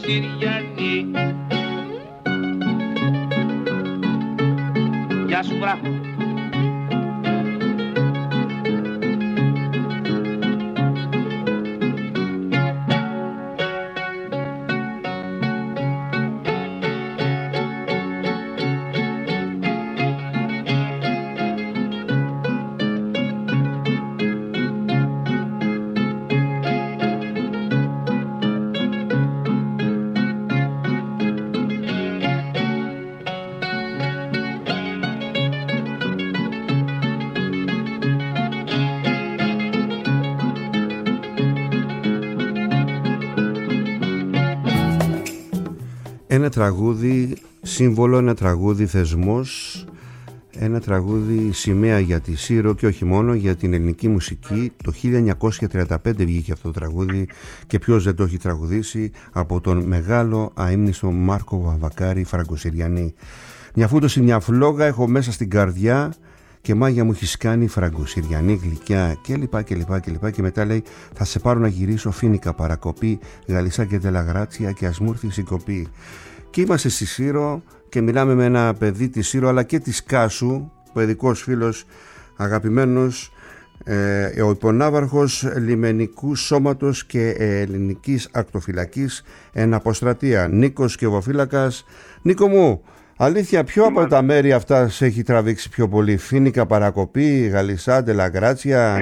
E: Συριανή. Γεια σου Βράχο.
A: Ένα τραγούδι σύμβολο, ένα τραγούδι θεσμός, ένα τραγούδι σημαία για τη Σύρο και όχι μόνο, για την ελληνική μουσική. Το χίλια εννιακόσια τριάντα πέντε βγήκε αυτό το τραγούδι και ποιος δεν το έχει τραγουδήσει, από τον μεγάλο αείμνηστο Μάρκο Βαμβακάρη, Φραγκοσυριανή. Μια φούτωση, μια φλόγα έχω μέσα στην καρδιά και μάγια μου έχεις κάνει, Φραγκοσυριανή γλυκιά κλπ κλπ κλπ. Και μετά λέει θα σε πάρω να γυρίσω, Φοίνικα παρακοπή, Γαλισσά και Τελαγράτσια και ας μου έρθει η συγκοπή. Και είμαστε στη Σύρο και μιλάμε με ένα παιδί της Σύρο αλλά και της Κάσου, παιδικός φίλος αγαπημένος, ε, ο υπονάβαρχος λιμενικού σώματος και ελληνικής ακτοφυλακής εν αποστρατεία, Νίκος Σκευοφύλακας. Νίκο μου, αλήθεια, ποιο από τα μέρη αυτά σε έχει τραβήξει πιο πολύ? Φοίνικα παρακοπή, Γαλισσά, Τελαγράτσια?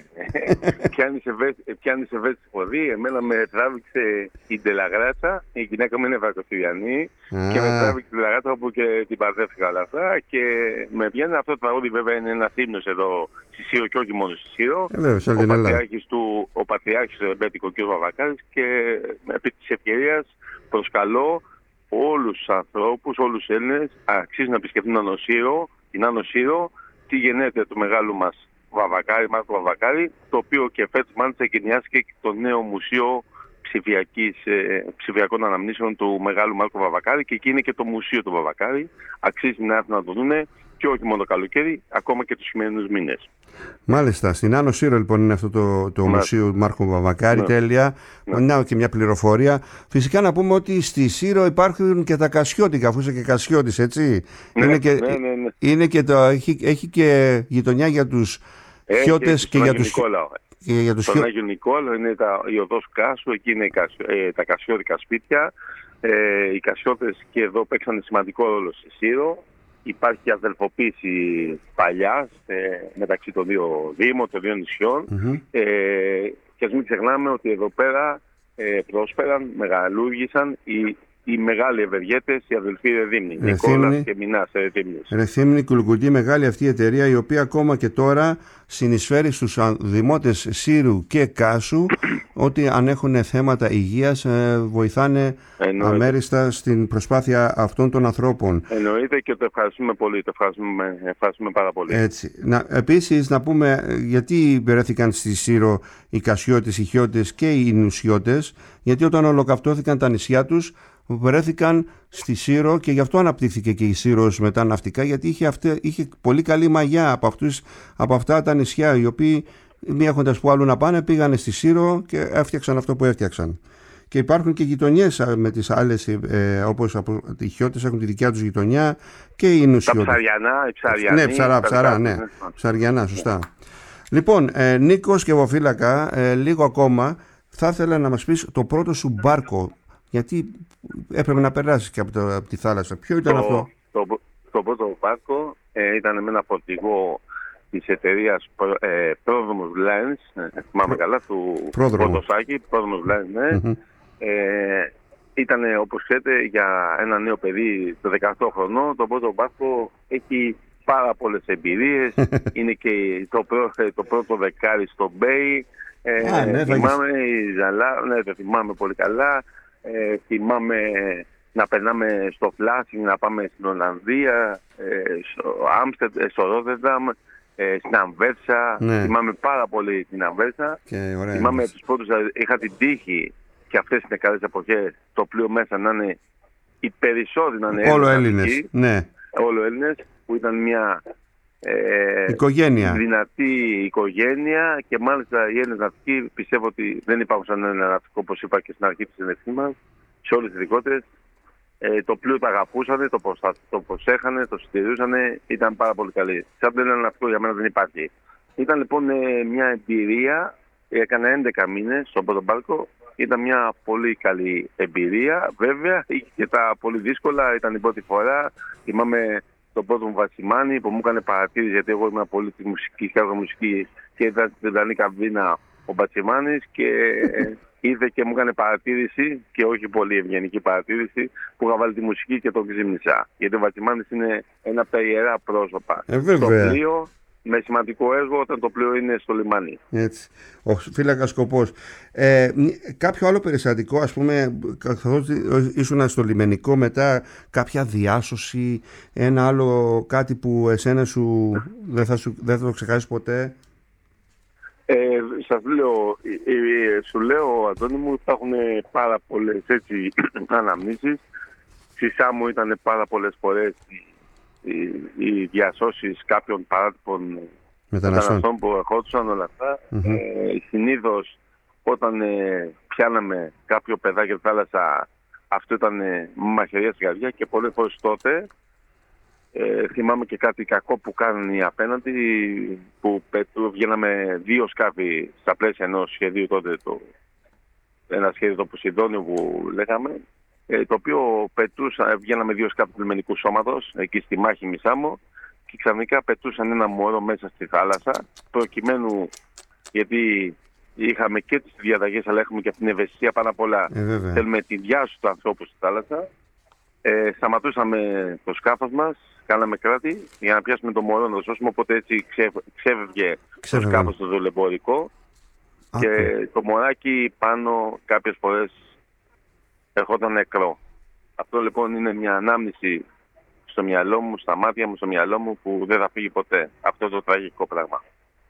D: Πιάνεις ευαίσθητη ποδή. Εμένα με τράβηξε η Τελαγράτσα, η γυναίκα μου είναι Φραγκοσυριανή και με τράβηξε η Τελαγράτσα όπου και την παντρεύτηκα όλα αυτά και με βγαίνει αυτό το τραγούδι. Βέβαια είναι ένας ύμνος εδώ στη Σύρο και όχι μόνο στη Σύρο.
A: ο
D: πατριάρχης του, ο πατριάρχης του Ρεμπέτικο κ. Βαμβακάρης, και επί της ευκαιρίας προσκαλώ όλους τους ανθρώπους, όλους τους Έλληνες, αξίζουν να επισκεφτούν Άνω Σύρο, την Άνω Σύρο, τη γενέτεια του μεγάλου μας Βαμβακάρη, Μάρκο Βαμβακάρη, το οποίο και φέτος μάλιστα εγκαινιάστηκε και το νέο μουσείο ψηφιακής, ε, ψηφιακών αναμνήσεων του μεγάλου Μάρκο Βαμβακάρη, και εκεί είναι και το μουσείο του Βαμβακάρη. Αξίζει να έρθουν να το δούνε και όχι μόνο το καλοκαίρι, ακόμα και τους σημερινούς μήνες.
A: Μάλιστα, στην Άνω Σύρο λοιπόν είναι αυτό το, το μουσείο του Μάρκο Βαμβακάρη. Ναι. Τέλεια. Ναι. Να και μια πληροφορία. Φυσικά να πούμε ότι στη Σύρο υπάρχουν και τα Κασιώτικα, αφού είσαι και Κασιώτης, έτσι.
D: Ναι,
A: είναι και,
D: ναι, ναι, ναι.
A: Είναι και το, έχει, έχει και γειτονιά για τους χιώτες και για τους...
D: Και για τους... Στον Άγιο Νικόλαο είναι τα, η οδός Κάσου, εκεί είναι ε, τα Κασιώτικα σπίτια. Ε, οι Κασιώτες και εδώ παίξαν σημαντικό ρόλο στη Σύρο. Υπάρχει αδελφοποίηση παλιά ε, μεταξύ των δύο δήμων, των δύο νησιών. Mm-hmm. Ε, και ας μην ξεχνάμε ότι εδώ πέρα ε, πρόσφεραν, μεγαλούργησαν οι, οι μεγάλοι ευεργέτες, οι αδελφοί Ρεθύμνη, Νικόλας και Μινάς Ρεθύμνης.
A: Ρεθύμνη, Κουλκουτή, μεγάλη αυτή η εταιρεία, η οποία ακόμα και τώρα συνεισφέρει στους δημότες Σύρου και Κάσου ότι αν έχουν θέματα υγείας βοηθάνε Εννοείται. αμέριστα στην προσπάθεια αυτών των ανθρώπων.
D: Εννοείται και το ευχαριστούμε πολύ, το ευχαριστούμε, ευχαριστούμε πάρα πολύ.
A: Έτσι. Να, επίσης να πούμε γιατί βρέθηκαν στη Σύρο οι Κασιώτες, οι Χιώτες και οι Νουσιώτες, γιατί όταν ολοκαυτώθηκαν τα νησιά τους βρέθηκαν στη Σύρο και γι' αυτό αναπτύχθηκε και η Σύρος μετά ναυτικά, γιατί είχε, αυτή, είχε πολύ καλή μαγιά από, αυτούς, από αυτά τα νησιά, οι οποίοι μη έχοντας που άλλου να πάνε πήγανε στη Σύρο και έφτιαξαν αυτό που έφτιαξαν. Και υπάρχουν και γειτονιές με τις άλλες, ε, όπως από, οι Χιώτες έχουν τη δικιά τους γειτονιά και οι Νουσιώτες.
D: Τα Ψαριανά, οι Ψαριανοί.
A: Ναι, ψαρά, ψαρά, ναι. Ψαριανά, σωστά. Λοιπόν, ε, Νίκο Σκευοφύλακα, ε, λίγο ακόμα θα ήθελα να μας πεις το πρώτο σου μπάρκο, γιατί έπρεπε να περάσεις και από, το, από τη θάλασσα. Ποιο ήταν
D: το,
A: αυτό?
D: Το, το, το πρώτο μπάρκο ε, ήταν με ένα φορτηγό της εταιρείας ε, Πρόδρομος Lines, ε, θυμάμαι καλά, του Ποντοσάκη, Πρόδρομος Lines, ναι. Mm-hmm. Ε, ήταν, όπως ξέρετε, για ένα νέο παιδί το δεκαοκτώ χρονών. Το πρώτο μπάρκο έχει πάρα πολλές εμπειρίες. Είναι και το, πρό, το πρώτο δεκάρι στο Bay. Ε, ah, ναι, θυμάμαι η Ζαλά, ναι, το θυμάμαι πολύ καλά. Ε, θυμάμαι να περνάμε στο Φλάσινγκ, να πάμε στην Ολλανδία, ε, στο Άμστερνταμ, στο Ρότερνταμ, ε, στην Αμβέρσα. Ναι. Θυμάμαι πάρα πολύ την Αμβέρσα. Θυμάμαι τους πρώτους, είχα την τύχη και αυτές είναι καλές εποχές, το πλοίο μέσα να είναι οι περισσότεροι να είναι
A: όλο Έλληνες. Ναι.
D: Όλο Έλληνες, που ήταν μια ε,
A: οικογένεια.
D: δυνατή οικογένεια, και μάλιστα οι Έλληνες ναυτικοί πιστεύω ότι δεν υπάρχουν σαν ένα ναυτικό, όπως είπα και στην αρχή της συνέντευξής μας. σε όλες τις ειδικότητες. Ε, το πλοίο το αγαπούσανε, το, προστα... το προσέχανε, το στηρίζανε, ήταν πάρα πολύ καλή. Σαν δεν είναι αυτό, για μένα δεν υπάρχει. Ήταν λοιπόν ε, μια εμπειρία, έκανα έντεκα μήνες στον πρώτο μπάρκο, ήταν μια πολύ καλή εμπειρία. Βέβαια, είχε και τα πολύ δύσκολα, ήταν η πρώτη φορά. Θυμάμαι τον πρώτο μου βασιμάνι που μου έκανε παρατήρηση, γιατί εγώ ήμουν πολύ τη μουσική, χαίρομαι μουσική και ήταν στην τεντανή καμπίνα ο Μπατσιμάνης και είδε και μου έκανε παρατήρηση, και όχι πολύ ευγενική παρατήρηση, που είχα βάλει τη μουσική και τον ξύμνησα. Γιατί ο Μπατσιμάνης είναι ένα από τα ιερά πρόσωπα
A: ε,
D: στο πλοίο, με σημαντικό έργο όταν το πλοίο είναι στο λιμάνι.
A: Έτσι. Ο φύλακας σκοπός. Ε, κάποιο άλλο περιστατικό, ας πούμε, καθώς ήσουν στο λιμενικό, μετά κάποια διάσωση, ένα άλλο κάτι που εσένα σου δεν θα, σου, δεν θα το ξεχάσεις ποτέ?
D: Ε, σας λέω, ε, ε, σου λέω, Αντώνη μου, υπάρχουν πάρα πολλές έτσι αναμνήσεις. Στη Σάμο ήταν πάρα πολλές φορές οι, οι διασώσεις κάποιων παράτυπων μεταναστών που ερχόντουσαν, όλα αυτά. Mm-hmm. Ε, συνήθως όταν ε, πιάναμε κάποιο παιδάκι στη θάλασσα, αυτό ήταν ε, μαχαιρία στη καρδιά, και πολλές φορές τότε Ε, θυμάμαι και κάτι κακό που κάνουν οι απέναντι, που βγαίναμε δύο σκάφη στα πλαίσια ενός σχεδίου τότε, το, ένα σχέδιο το Ποσειδόνιο που λέγαμε, ε, το οποίο πετούσα, βγαίναμε δύο σκάφη του λιμενικού σώματος εκεί στη μάχη Μισάμο, και ξαφνικά πετούσαν ένα μωρό μέσα στη θάλασσα, προκειμένου, γιατί είχαμε και τις διαταγές αλλά έχουμε και την ευαισθησία πάνω απ' όλα, ε, θέλουμε τη διάσωση του ανθρώπου στη θάλασσα. Ε, σταματούσαμε το σκάφος μας, κάναμε κράτη για να πιάσουμε το μωρό να το σώσουμε, οπότε έτσι ξε, ξέφευγε το σκάφος το δουλεμπορικό και το μωράκι πάνω κάποιες φορές ερχόταν νεκρό. Αυτό λοιπόν είναι μια ανάμνηση στο μυαλό μου, στα μάτια μου, στο μυαλό μου, που δεν θα φύγει ποτέ, αυτό το τραγικό πράγμα.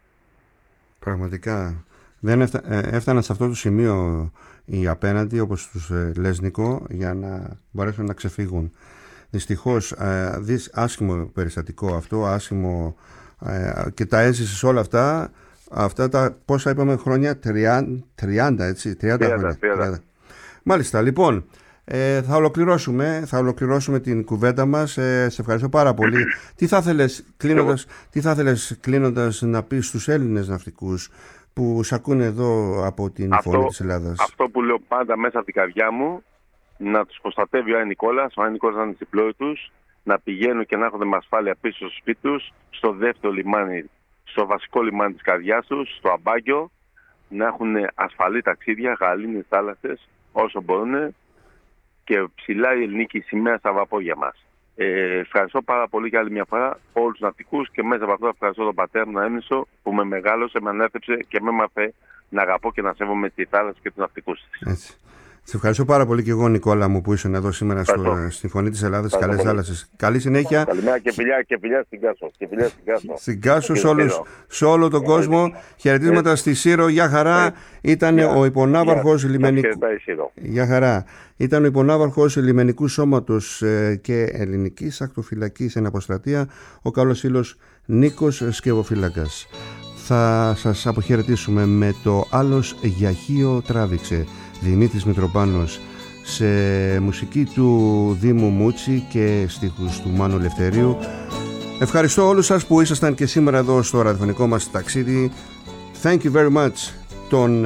A: Πραγματικά δεν έφτα, έφταναν σε αυτό το σημείο οι απέναντι, όπως τους ε, λες Νίκο, για να μπορέσουν να ξεφύγουν. Δυστυχώς, ε, δεις, άσχημο περιστατικό αυτό, άσχημο, ε, και τα έζησες όλα αυτά, αυτά τα πόσα είπαμε χρόνια, τριάντα έτσι, τριάντα χρόνια. τριάντα. Μάλιστα, λοιπόν, ε, θα ολοκληρώσουμε, θα ολοκληρώσουμε την κουβέντα μας. Ε, σε ευχαριστώ πάρα πολύ. τι θα θέλεις κλείνοντας, τι θα θέλεις κλείνοντας να πεις στους Έλληνες ναυτικούς που σ' ακούνε εδώ από την αυτό, φωνή της Ελλάδας?
D: Αυτό που λέω πάντα μέσα από την καρδιά μου, να τους προστατεύει ο Άι Νικόλας, ο Άι Νικόλας να είναι στην πλώρη τους, να πηγαίνουν και να έρχονται με ασφάλεια πίσω στο σπίτι τους, στο δεύτερο λιμάνι, στο βασικό λιμάνι της καρδιάς τους, στο Αμπάγιο, να έχουν ασφαλή ταξίδια, γαλήνες θάλασσες όσο μπορούν, και ψηλά η ελληνική σημαία στα βαπόρια μας. Ε, ευχαριστώ πάρα πολύ για άλλη μια φορά όλους τους ναυτικούς, και μέσα από αυτό ευχαριστώ τον πατέρα μου Έμνησο, που με μεγάλωσε, με ανέθεψε και με έμαθε να αγαπώ και να σέβομαι τη θάλασσα και τους ναυτικούς της.
A: Έτσι. Σε ευχαριστώ πάρα πολύ και εγώ, Νικόλα μου, που ήσουν εδώ σήμερα στο, στη Φωνή της Ελλάδας. Καλές θάλασσες. Καλή συνέχεια.
D: Καλημέρα και φιλιά, και φιλιά στην Κάσο. Και φιλιά στην Κάσο.
A: Στην Κάσο, σε, όλους, σε όλο τον κόσμο. Χαιρετίσματα στη Σύρο. Γεια χαρά. Ήταν ο υπονάβαρχος λιμενικού. Γεια χαρά. Ήταν ο υπονάβαρχος λιμενικού σώματος και ελληνικής ακτοφυλακής εν αποστρατεία, ο καλός φίλος Νίκος Σκευοφύλακας. Θα σας αποχαιρετήσουμε με το «Άλλος γιαχείο τράβηξε», Δημήτρης Μητροπάνος, σε μουσική του Δήμου Μούτσι και στίχους του Μάνου Λευτερίου. Ευχαριστώ όλους σας που ήσασταν και σήμερα εδώ στο ραδιοφωνικό μας ταξίδι. Thank you very much τον,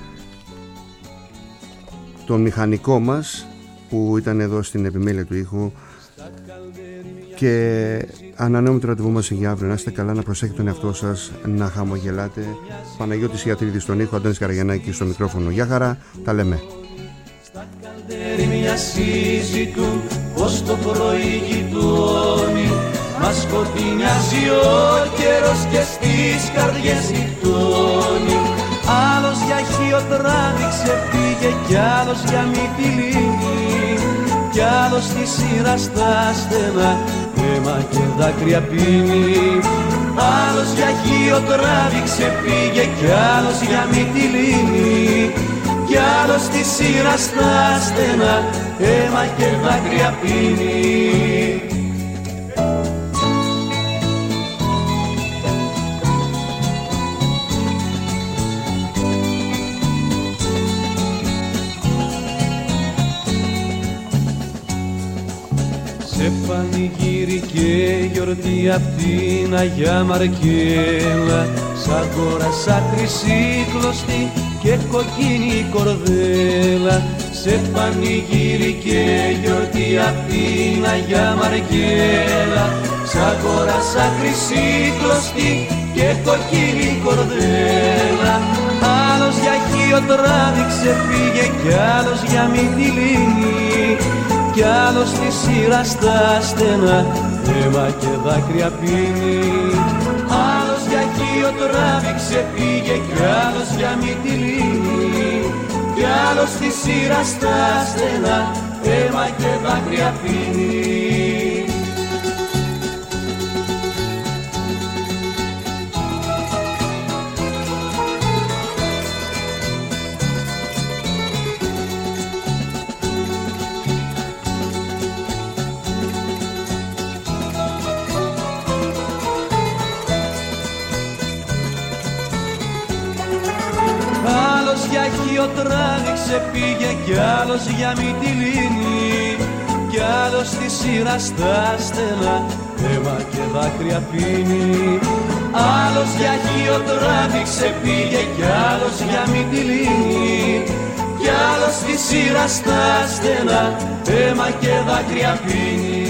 A: τον μηχανικό μας που ήταν εδώ στην επιμέλεια του ήχου, και ανανέουμε το ραντεβού μας για αύριο. Να είστε καλά, να προσέχετε τον εαυτό σας, να χαμογελάτε. Παναγιώτης Ιατρίδης στον ήχο, Αντώνης Καραγιαννάκης στο μικρόφωνο. Γεια χαρά, τα λέμε.
G: Στα καλδέρι μια σύζυγου, ως το πρωί γειτόνι, μας σκοτεινιάζει ο καιρός και στις καρδιές νυχτώνει. Άλλος για χείο τράβηξε πήγε, κι άλλος για Μυτιλήνη, κι άλλος στη σειρά στα στενά αίμα και δάκρυα πίνει. Άλλος για χείο τράβηξε πήγε, κι άλλος για Μυτιλήνη, κι άλλος στη σειρά στα στενά αίμα και δάκρυα πίνει. σε πανηγύρι και γιορτή απ' την Αγιά Μαρκέλα, σ' αγόρασα χρυσή κλωστή και κοκκίνη κορδέλα. Σε πανηγύρι και γιορτή απ' την Αγιά Μαρκέλα, σ' αγόρασα χρυσή κλωστή και κοκκίνη κορδέλα. Άλλος για Χίο τράβηξε πήγε κι άλλος για Μυτιλήνη, κι άλλος στη σειρά στα στενά αίμα και δάκρυα πίνει. Άλλος για Χίο τράβηξε πήγε κι άλλος για Μυτιλήνη, κι άλλος στη σειρά στα στενά αίμα και δάκρυα πίνει. Για Χίο τράβηξε πήγε κι άλλος για Μυτιλήνη, κι άλλος στη σειρά στα στενά αίμα και δάκρυα πίνει. Άλλος για Χίο τράβηξε πήγε κι άλλος για Μυτιλήνη, κι άλλος στη σειρά στα στενά αίμα και δάκρυα πίνει.